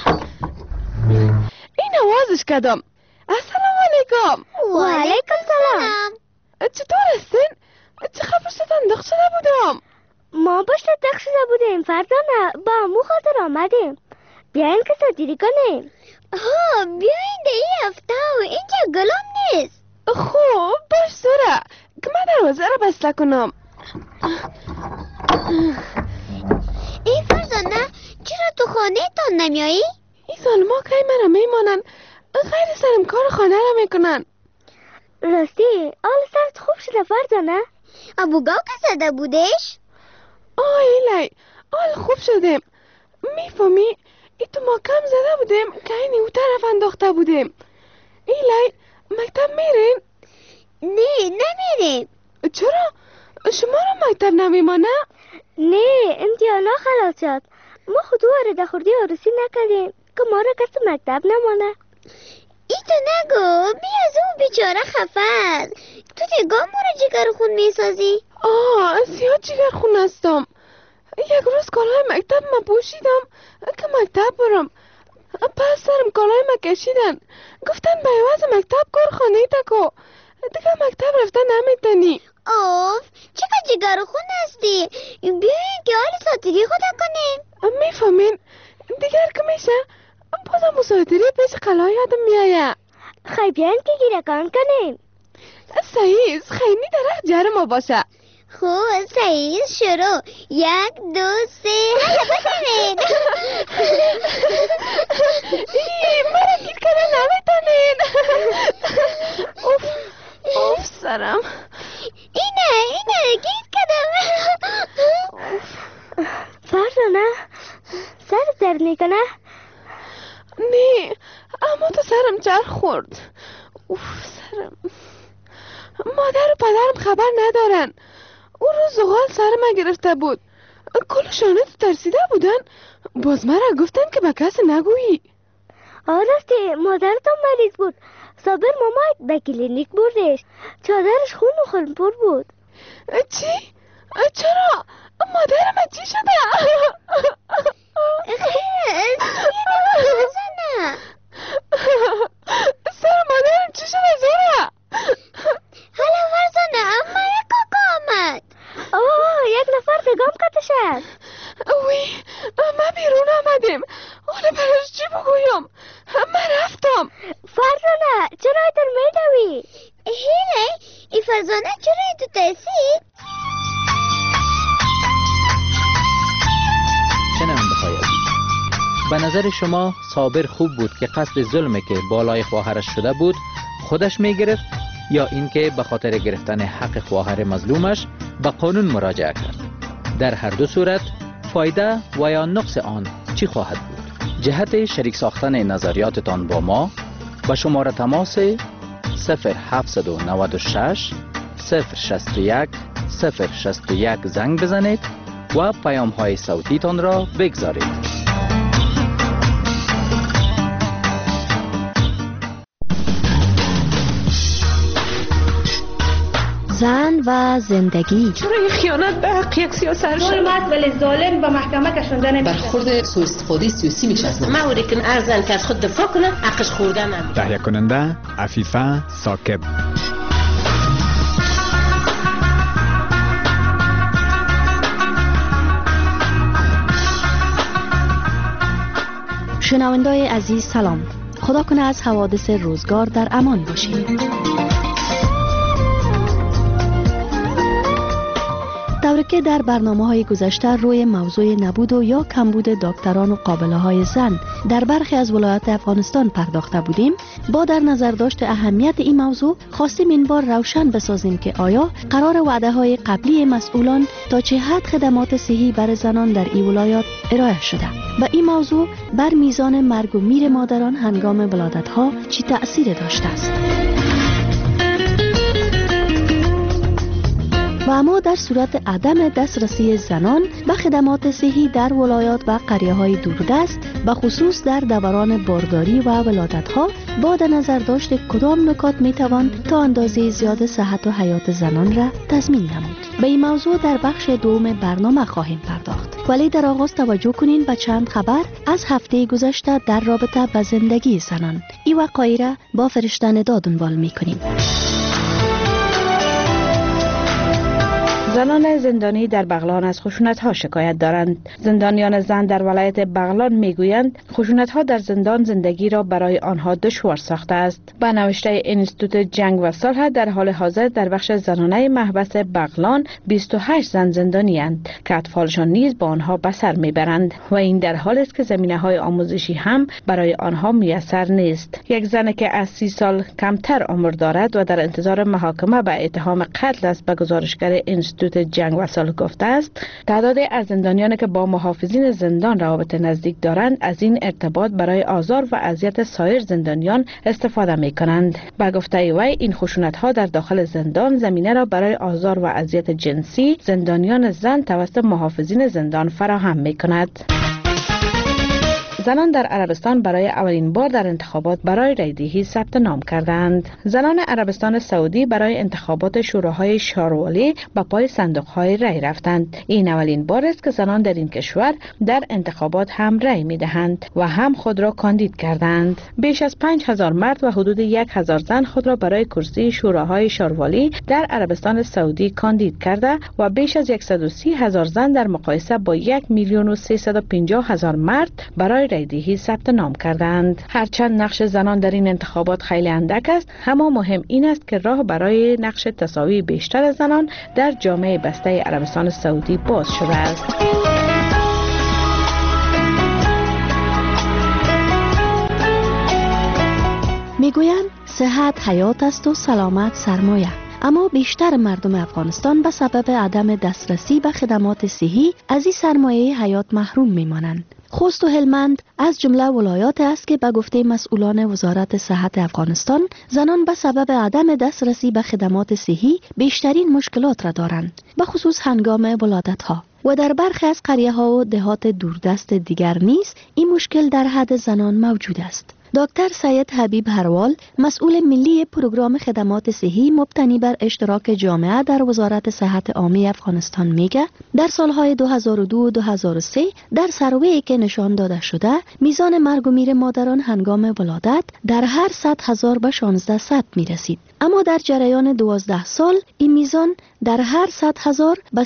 این آوازش کردم. السلام علیکم. و علیکم سلام. چطور هستین؟ چه خبر شد انداخت شده بودم؟ ما پشت تخت شده بودیم فرزانه، با امو خاطر آمدیم. بیاین که ساتیری کنیم. بیاین ده این هفته و اینجا گلام نیست. خوب باش سوره که من دروازه را بسته کنم. ای فرزانه چرا تو خانه تان نمیایی؟ این ظالما که مرا میمانن غیر سرم کار خانه را میکنن. راستی حال سرت خوب شده فرزانه؟ ابوگاو که زده بودش؟ ایلی حال خوب شدیم. میفهمی ای تو ما کم زده بودیم که اینی او طرف انداخته بودیم. ایلی مکتب میرین؟ نه نمیریم. چرا؟ شما رو مکتب نمیمانه؟ نه امتحانا خلاص شد. ما خودو وارد خوردی عروسی نکردیم که ما را کسی مکتب نمانه. ای تو نگو بیاز اون بیچاره خفن. تو دیگه ما را جگر خون میسازی؟ زیاد جگر خون هستم. یک روز کالای مکتب ما پوشیدم که مکتب برم. پس سرم کالای ما کشیدن گفتن به عوض مکتب کار خانه تکو دیگه مکتب رفتن نمیتنی. اوف چقدر جگرخون هستی. بیاین که حال سادگی خدا کنیم. میفهمین دیگر که میشه بازم مساعدری پیش قلعه یادم میایه. خیلی بیاین که گیرکان کنیم. سعیز خیلی درخت جر ما باشه. خوب سعیز شروع. 1 2 3 هیا بکنین. مرا گیر کنه نمیتونین. اوف سرم. اینه گیر کنم. فرزانه سر درد میکنه؟ نه اما تو سرم جر خورد. اوف سرم. مادر و پدرم خبر ندارن. اون روز زغال سرم گرفته بود. کل شانه تو ترسیده بودن. باز مرا گفتن که به کسی نگویی. راستی مادرتون مریض بود. صابر مامایت به کلینیک بردش. چادرش خون و خونپور بود. چی؟ چرا؟ مادرم چی شده؟ فرزانه سر مادرم چی شده زورا؟ حالا فرزانه اما یک کاکا آمد. یک نفر دگام کتش است. وی ما بیرون آمدیم. حالا براش چی بگویم؟ من رفتم. فرزانه چرا ایتر میدوی؟ هیله ای فرزانه چرا ایتو ترسید؟ شنونده های عزیز، به نظر شما صابر خوب بود که قصد ظلمی که بالای خواهرش شده بود خودش میگرفت یا اینکه به خاطر گرفتن حق خواهر مظلومش به قانون مراجعه کرد؟ در هر دو صورت فایده و یا نقص آن چی خواهد بود؟ جهت شریک ساختن نظریاتتان با ما به شماره تماس 0796 061 061 زنگ بزنید و پیام های صوتی تان را بگذارید. زن و زندگی. چرا این خیانت به حق یک سیاست شد؟ ظلمت ولی ظالم به محکمه کشوندن برخورد سوء استفاده سیاسی میشه از ما اوری کن ارزن که از خود دفاع کنه حقش خوردن هم. تهیه کننده عفیفه ثاقب. شنونده‌های عزیز سلام. خدا کنه از حوادث روزگار در امان باشید. طوری که در برنامه‌های گذشته روی موضوع نبود و یا کمبود دکتران و قابله‌های زن در برخی از ولایات افغانستان پرداخته بودیم، با در نظر داشت اهمیت این موضوع خواستیم این بار روشن بسازیم که آیا قرار وعده‌های قبلی مسئولان تا چه حد خدمات صحی برای زنان در این ولایات ارائه شده و این موضوع بر میزان مرگ و میر مادران هنگام ولادت‌ها چه تأثیر داشته است. و اما در صورت عدم دسترسی زنان به خدمات صحی در ولایات و قریه‌های دوردست به خصوص در دوران بارداری و ولادت‌ها با در نظر داشت کدام نکات میتوان تا اندازه زیاد صحت و حیات زنان را تضمین نمود. به این موضوع در بخش دوم برنامه خواهیم پرداخت، ولی در آغاز توجه کنین به چند خبر از هفته گذشته در رابطه با زندگی زنان. این وقایع را با فرشته ندا دنبال میکنیم. زنان زندانی در بغلان از خشونت‌ها شکایت دارند. زندانیان زن در ولایت بغلان میگویند خشونت‌ها در زندان زندگی را برای آنها دشوار ساخته است. با نوشته انستیتوت جنگ و صلح در حال حاضر در بخش زنانه محبس بغلان 28 زن زندانی‌اند که اطفالشان نیز با آنها به سر میبرند و این در حالی است که زمینه‌های آموزشی هم برای آنها میسر نیست. یک زن که از 30 سال کمتر عمر دارد و در انتظار محاکمه به اتهام قتل است به گزارشگر انستیتوت جنگ و صلح گفته است تعدادی از زندانیان که با محافظین زندان روابط نزدیک دارند از این ارتباط برای آزار و اذیت سایر زندانیان استفاده می کنند. به گفته وی این خشونت‌ها در داخل زندان زمینه را برای آزار و اذیت جنسی زندانیان زن توسط محافظین زندان فراهم می کند. زنان در عربستان برای اولین بار در انتخابات برای رایدهی ثبت نام کردند. زنان عربستان سعودی برای انتخابات شوراهای شاروالی به پای صندوق‌های رای رفتند. این اولین بار است که زنان در این کشور در انتخابات هم رای می‌دهند و هم خود را کاندید کردند. بیش از 5000 مرد و حدود 1000 زن خود را برای کرسی شوراهای شاروالی در عربستان سعودی کاندید کرده و بیش از 130,000 زن در مقایسه با 1,350,000 مرد برای رایدهی ثبت نام کردند. هرچند نقش زنان در این انتخابات خیلی اندک است، اما مهم این است که راه برای نقش تساوی بیشتر از زنان در جامعه بسته عربستان سعودی باز شده است. میگویند صحت حیات است و سلامت سرمایه. اما بیشتر مردم افغانستان به سبب عدم دسترسی به خدمات صحی از این سرمایه حیات محروم میمانند. خوست و هلمند از جمله ولایات است که به گفته مسئولان وزارت صحت افغانستان زنان به سبب عدم دسترسی به خدمات صحی بیشترین مشکلات را دارند، به خصوص هنگام ولادت ها. و در برخی از قریه ها و دهات دوردست دیگر نیز این مشکل در حد زنان موجود است. دکتر سید حبیب هروال، مسئول ملی پروگرام خدمات صحی مبتنی بر اشتراک جامعه در وزارت صحت عامه افغانستان میگه در سالهای 2002 و 2003 در سروی که نشان داده شده میزان مرگ و میر مادران هنگام ولادت در هر 100,000 به 1600 میرسید، اما در جریان 12 سال این میزان در هر 100,000 به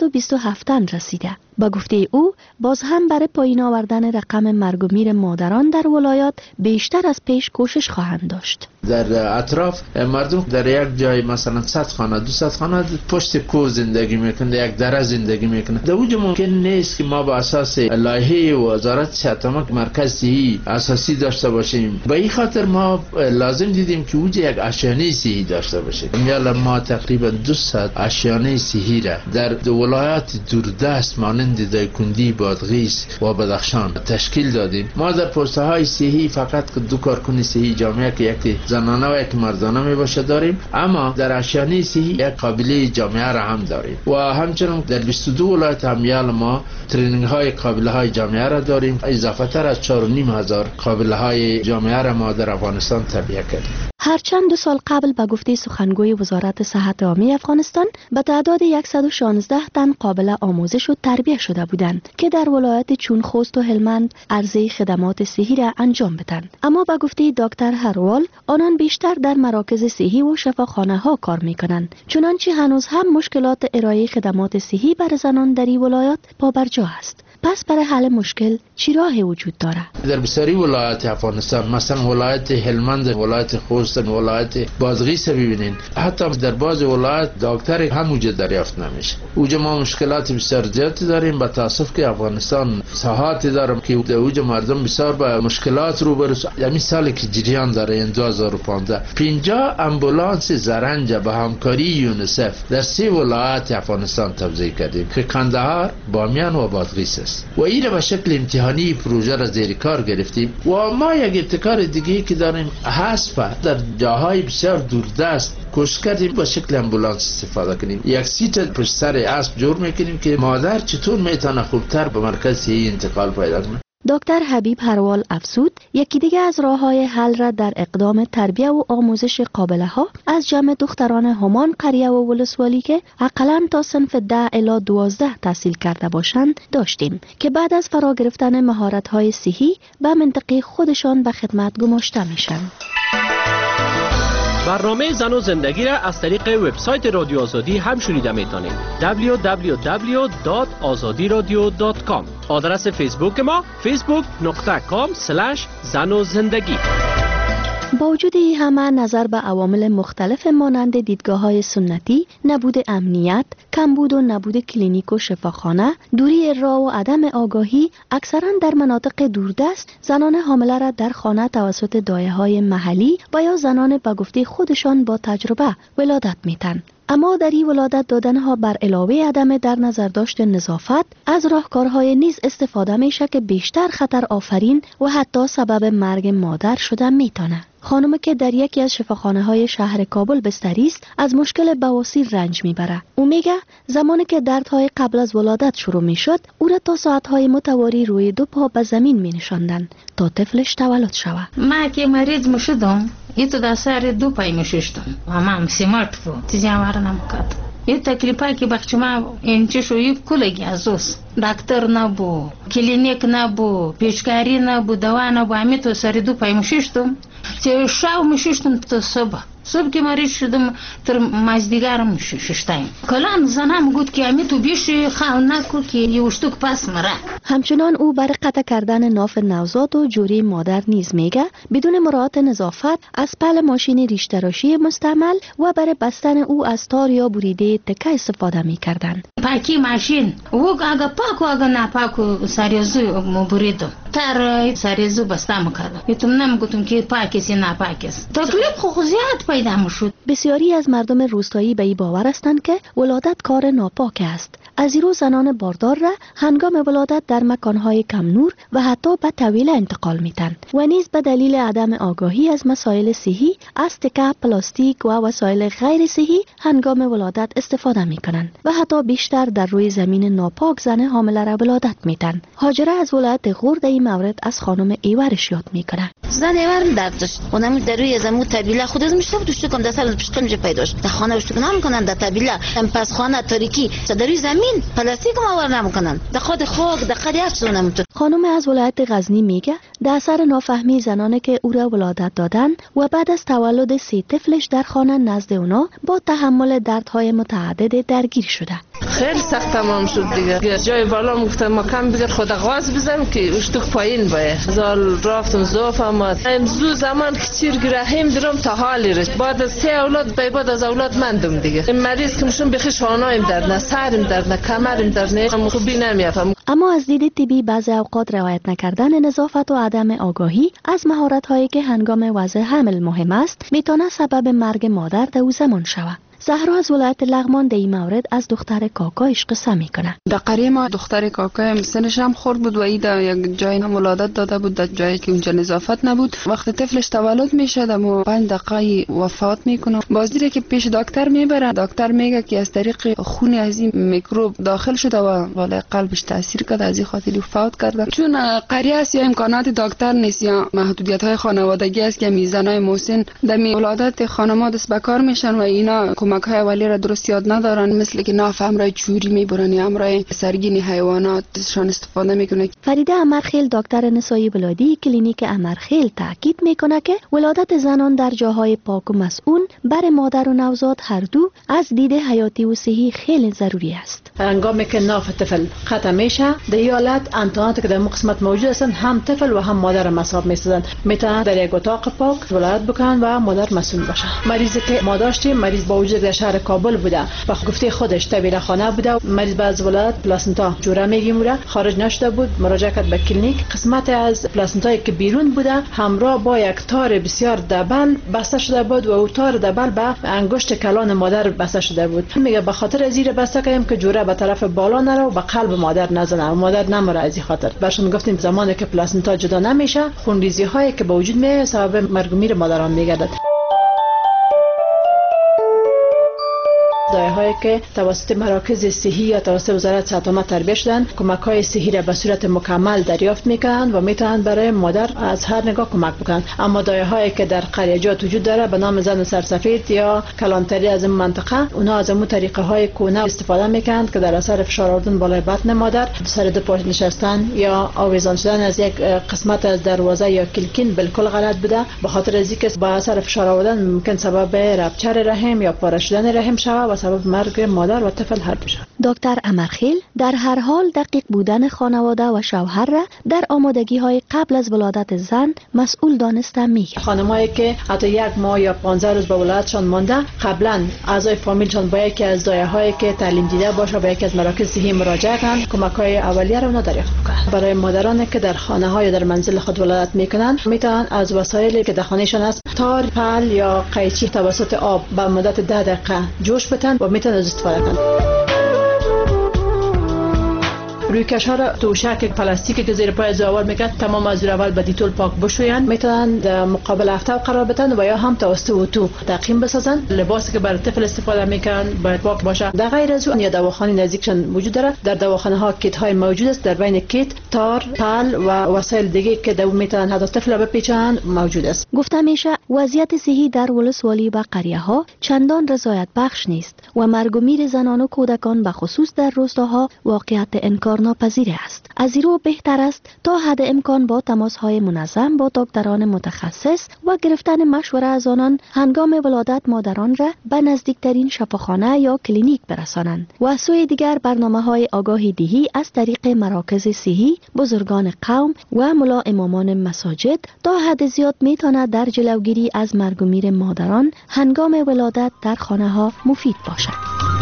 327 رسیده. با گفته او باز هم برای پایین آوردن رقم مرگ و میر مادران در ولایات بیشتر از پیش کوشش خواهند داشت. در اطراف مردم در یک جای مثلا 100 خانه 200 خانه پشت کوه زندگی میکنه، یک دره زندگی میکنه. در اونجا ممکن نیست که ما با اساس لایحه وزارت صحت مرکز صحی اساسی داشته باشیم. به این خاطر ما لازم دیدیم که اونجا یک آشیانه صحی داشته باشیم. یالا ما تقریبا 200 آشیانه صحی را در ولایات دوردست مانند دایکندی، بادغیس و بدخشان تشکیل دادیم. ما در پسته های صحی فقط دو کارکن صحی جامعه که یک زنانه و یک مردانه می باشه داریم، اما در آشیانه صحی یک قابله جامعه را هم داریم و همچنین در 22 ولایت همیال ما ترینینگ های قابله های جامعه را داریم. اضافه تر از 4,500 قابله های جامعه را ما در افغانستان تبیه کردیم. هرچند 2 سال قبل به گفته سخنگوی وزارت صحت عامه افغانستان به تعداد 116 تن قابل آموزش و تربیه شده بودند که در ولایت چون خوست و هلمند عرضه خدمات صحی را انجام بدهند، اما به گفته دکتر هروال آنان بیشتر در مراکز صحی و شفاخانه ها کار میکنند، چنانچه هنوز هم مشکلات ارائه خدمات صحی بر زنان در این ولایات پابرجا است. پس برای حل مشکل چی راه وجود داره؟ در بسیاری ولایات افغانستان، مثلا ولایت هلمند، ولایت خوست، ولایت بادغیس ببینین، حتی در بعض ولایات دکتر هم اونجا دریافت نمیشه. اونجا ما مشکلات بسیار زیادی داریم. با تاسف که افغانستان ساحاتی دارم که اونجا مردم بسیار با مشکلات روبرو. همین سالی که جریان داره این 2015 50 امبولانس زرنج به همکاری یونیسف در 3 ولایات افغانستان توزیع کردیم که کندهار، بامیان و بادغیس است. و این به شکل امتحانی پروژه را زیر کار گرفتیم و ما یک ابتکار دیگه که داریم حسب در جاهای بسیار دوردست کوشش کردیم با شکل امبولانس استفاده کنیم. یک سیت پشت سر اسب جور میکنیم که مادر چطور میتونه خوبتر به مرکز صحی انتقال پیدا کنه. دکتر حبیب هروال افزود یکی دیگه از راه‌های حل را در اقدام تربیه و آموزش قابله ها از جمع دختران همان قریه و ولسوالی که حداقل تا صنف 10 الی 12 تحصیل کرده باشند داشتیم که بعد از فرا گرفتن مهارت‌های صحی به منطقه خودشان به خدمت گماشته میشن. برنامه زن و زندگی را از طریق وبسایت رادیو آزادی هم شنیده میتونید. www.azadiradio.com. آدرس فیسبوک ما facebook.com/زن و زندگی. با وجود این همه نظر به عوامل مختلف مانند دیدگاه‌های سنتی، نبود امنیت، کمبود و نبود کلینیک و شفاخانه، دوری راه و عدم آگاهی، اکثراً در مناطق دوردست زنان حامله را در خانه توسط دایه‌های محلی و یا زنان به گفته خودشان با تجربه ولادت میتن. اما در این ولادت دادنها بر علاوه عدم در نظر داشت نظافت، از راهکارهای نیز استفاده میشه که بیشتر خطر آفرین و حتی سبب مرگ مادر شده میتونه. خانم که در یکی از شفاخانه‌های شهر کابل بستری است از مشکل بواسیر رنج میبره. او میگه زمانی که دردهای قبل از ولادت شروع میشد او را تا ساعتهای متوالی روی دو پا به زمین مینشاندن تا طفلش تولد شود. ما که مریض میشدم ایتو در سر دو پای میشستم و هم سیمارت بود چیزی هم نمیکرد. یه تکلیفه که بخش ما اینچه شویب کلگی ازوس دکتر نبود، کلینیک نبود، پیشکاری نبود، دوا نبود. همی تو سر دو پای میشستم چه شاو میشستم تا صبح که مریض شدم تر مازدیگرم ششتایم. کلان زنم گفت که همی تو بیش خواهد نکو که یه اشتوک پس مره. همچنان او برای قطع کردن ناف نوزاد و جوری مادر نیز میگه بدون مراعات نظافت از پل ماشین ریش تراشی مستعمل و برای بستن او از تار یا بریده تکه استفاده میکردن. پاکی ماشین و اگه پاک و اگه نپاک سریزو مبریدم تر سریزو بسته میکردم. یتم نمیگفتم که پاکیست نپاکیست. تکلیف خود زیاد پیدا میشد. بسیاری از مردم روستایی به این باور هستند که ولادت کار ناپاک است. از این رو زنان باردار را هنگام ولادت در مکانهای کم نور و حتی به طویله انتقال میتند و نیز به دلیل عدم آگاهی از مسائل صحی از تکه پلاستیک و وسایل غیر صحی هنگام ولادت استفاده میکنند و حتی بیشتر در روی زمین ناپاک زن حامله را ولادت میتند. هاجره از ولادت غور در این مورد از خانم ایورش یاد میکنه. زن ایورم درد داشت. اونم در روی زمین طویله خود از میشته بود شکم دست از پشت میشه پیداش. در خانه اشتک نمیکنن در طویله. پس خانه تاریکی در روی زمین پلاستیک ما ور نمیکنن. در خود خاک در خود هیچ نمیتونه. خانم از ولایت غزنی میگه در اثر نافهمی زنانی که او را ولادت دادن و بعد از تولد 3 طفلش در خانه نزد اونا با تحمل دردهای متعدد درگیر شده. خیلی سخت تمام شد دیگه. جای بالا گفتم ما کم بگیر خود غاز بزنم که اشتوک پایین باید. زال رفتم زوفم امزو زمان که چیر گرهیم درم تا حالی رشت. بعد از 3 اولاد بعد از اولاد مندم دیگه. این مریض که مشون بخی شانایم درد نه سرم درد نه کمرم درد نه خوبی نمیافم. اما از دید طبی بعضی اوقات رعایت نکردن نظافت و عدم آگاهی از مهارت‌هایی که هنگام وضع حمل مهم است میتونه سبب مرگ مادر در او زمان شود. زهرا از ولایت لغمان در این مورد از دختر کاکایش قصه میکنه. در قریه ما دختر کاکایم سنش هم خورد بود و ای در یک جای هم ولادت داده بود در جایی که اونجا نظافت نبود. وقتی طفلش تولد میشد اما 5 دقیقه وفات میکنه. بازدیره که پیش دکتر میبره. دکتر میگه که از طریق خون از این میکروب داخل شده و بالای قلبش تاثیر کرده از این خاطر وفات کرده. چون قریه است یا امکانات دکتر نیست یا محدودیت های خانوادگی است که میزنای محسن در ولادت خانم‌ها دست به کار میشن و اینا کمک های اولیه را درست یاد ندارن، مثل که ناف امرای چوری میبرن یا امرای سرگین حیواناتشان استفاده میکنه. فریده امرخیل دکتر نسایی ولادی کلینیک امرخیل تاکید میکنه که ولادت زنان در جاهای پاک و مسئول برای مادر و نوزاد هر دو از دید حیاتی و صحی خیلی ضروری است. هنگامی که ناف طفل قطع میشه در این حالت انتاناتی که در قسمت موجود هستند هم طفل و هم مادر مساوی میسازند. میتونن در یک اتاق پاک ولادت بکنن و مادر مسئول باشه. مریضی که ما داشتیم مریض با وجود در شهر کابل بوده و گفته خودش طبیعی خانه بوده. مریض بعد از ولادت پلاسنتا جوره میگیموره خارج نشده بود. مراجعه کرد به کلینیک. قسمت از پلاسنتایی که بیرون بوده همراه با یک تار بسیار دبل بسته شده بود و او تار دبل به انگشت کلان مادر بسته شده بود. میگه به خاطر زیر بسته کردیم که جوره به طرف بالا نره و به قلب مادر نزنه و مادر نمره. از این خاطر برشون گفتیم زمانی که پلاسنتا جدا نمیشه خونریزی هایی که به وجود میاد سبب مرگ و میر مادران میگردد. دایه‌هایی که توسط مراکز صحی یا توسط وزارت صحت عامه تربیت شدن کمک‌های صحی را به صورت مکمل دریافت می‌کنند و می‌توانند برای مادر از هر نگاه کمک بکنند. اما دایه‌هایی که در قریه‌جات وجود داره به نام زن سرسفید یا کلانتری از این منطقه اونها از اون طریقه‌های کهنه استفاده می‌کنند که در اثر فشار آوردن بالای بطن مادر سر دو پا نشستن یا آویزان شدن از یک قسمت از دروازه یا کلکین بالکل غلط بوده. به خاطر از اینکه با اثر فشار آوردن ممکن سبب رپچر رحم یا پاره شدن رحم شود و سبب مرگ مادر و طفل هر بشه. دکتر امرخیل در هر حال دقیق بودن خانواده و شوهر را در آمادگی‌های قبل از ولادت زن مسئول دانسته میگه. خانمایی که حتی 1 ماه یا 15 روز به ولادتشان مانده قبلا اعضای فامیلشان با یکی از دایه‌هایی که تعلیم دیده باشه با یکی از مراکز صحی مراجعه کنند کمک‌های اولیه را دریافت کنند. برای مادرانی که در خانه‌ها یا در منزل خود ولادت میکنند میتونن از وسایلی که در خانهشان است تار، پل یا قیچی توسط آب به مدت 10 دقیقه جوش بدن و میتونن از استفاده کنند. روی کشا را توشک پلاستیکی که زیر پای زاور میکرد تمام از اول به دیتول پاک بشوین، میتونن در مقابل هفته قرار بدن و یا هم توسط اتو تعقیم بسازن. لباسی که برای طفل استفاده میکنن باید پاک باشه. در غیر از اون یا دواخانه نزدیکشان وجود داره. در دواخانه ها کیت های موجود است. در بین کیت تار، پل و وسایل دیگه که دو میتونن حتی طفل بپیچن موجود است. گفته میشه وضعیت صحی در ولسوالی و قریه ها چندان رضایت بخش نیست و مرگ و میر زنان و کودکان به خصوص در روستاها واقعیت انکارناپذیر است. از این رو بهتر است تا حد امکان با تماس های منظم با دکتران متخصص و گرفتن مشوره از آنان هنگام ولادت مادران را به نزدیکترین شفاخانه یا کلینیک برسانند. و از سوی دیگر برنامه های آگاهی دهی از طریق مراکز صحی، بزرگان قوم و ملا امامان مساجد تا حد زیاد میتواند در جلوگیری از مرگ و میر مادران هنگام ولادت در خانه ها مفید باشد.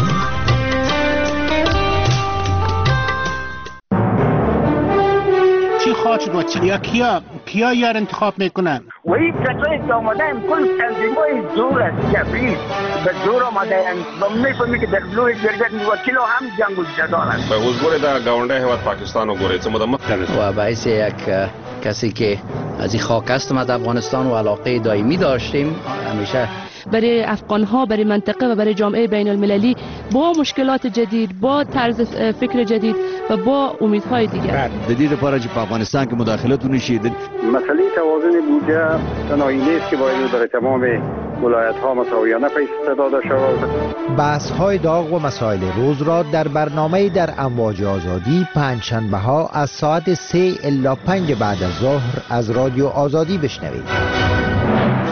چی خواهد شد و چی یا کیا یار انتخاب میکنن؟ و این کسایی که آمده این کل تنظیمای زور است کبریز به زور آمده این میفهمی که در لوی جرگت موکل هم جنگ و جدال است. به حضور در گاونده هیواد پاکستان و گوره و باعث یک کسی که از این خاک هستم از افغانستان و علاقه دائمی داشتیم همیشه برای افغان‌ها، برای منطقه و برای جامعه بین المللی با مشکلات جدید، با طرز فکر جدید و با امیدهای دیگر. جدید پارچ په افغانستان کې مداخلت ونشي. مسئله توازن بودجه تنهایی نیست که باید برای تمام ولایت‌ها مساویانه پیش داده شود. بحث‌های داغ و مسائل روز را در برنامه در امواج آزادی پنجشنبه‌ها از ساعت 3 الی 5 بعد از ظهر از رادیو آزادی بشنوید.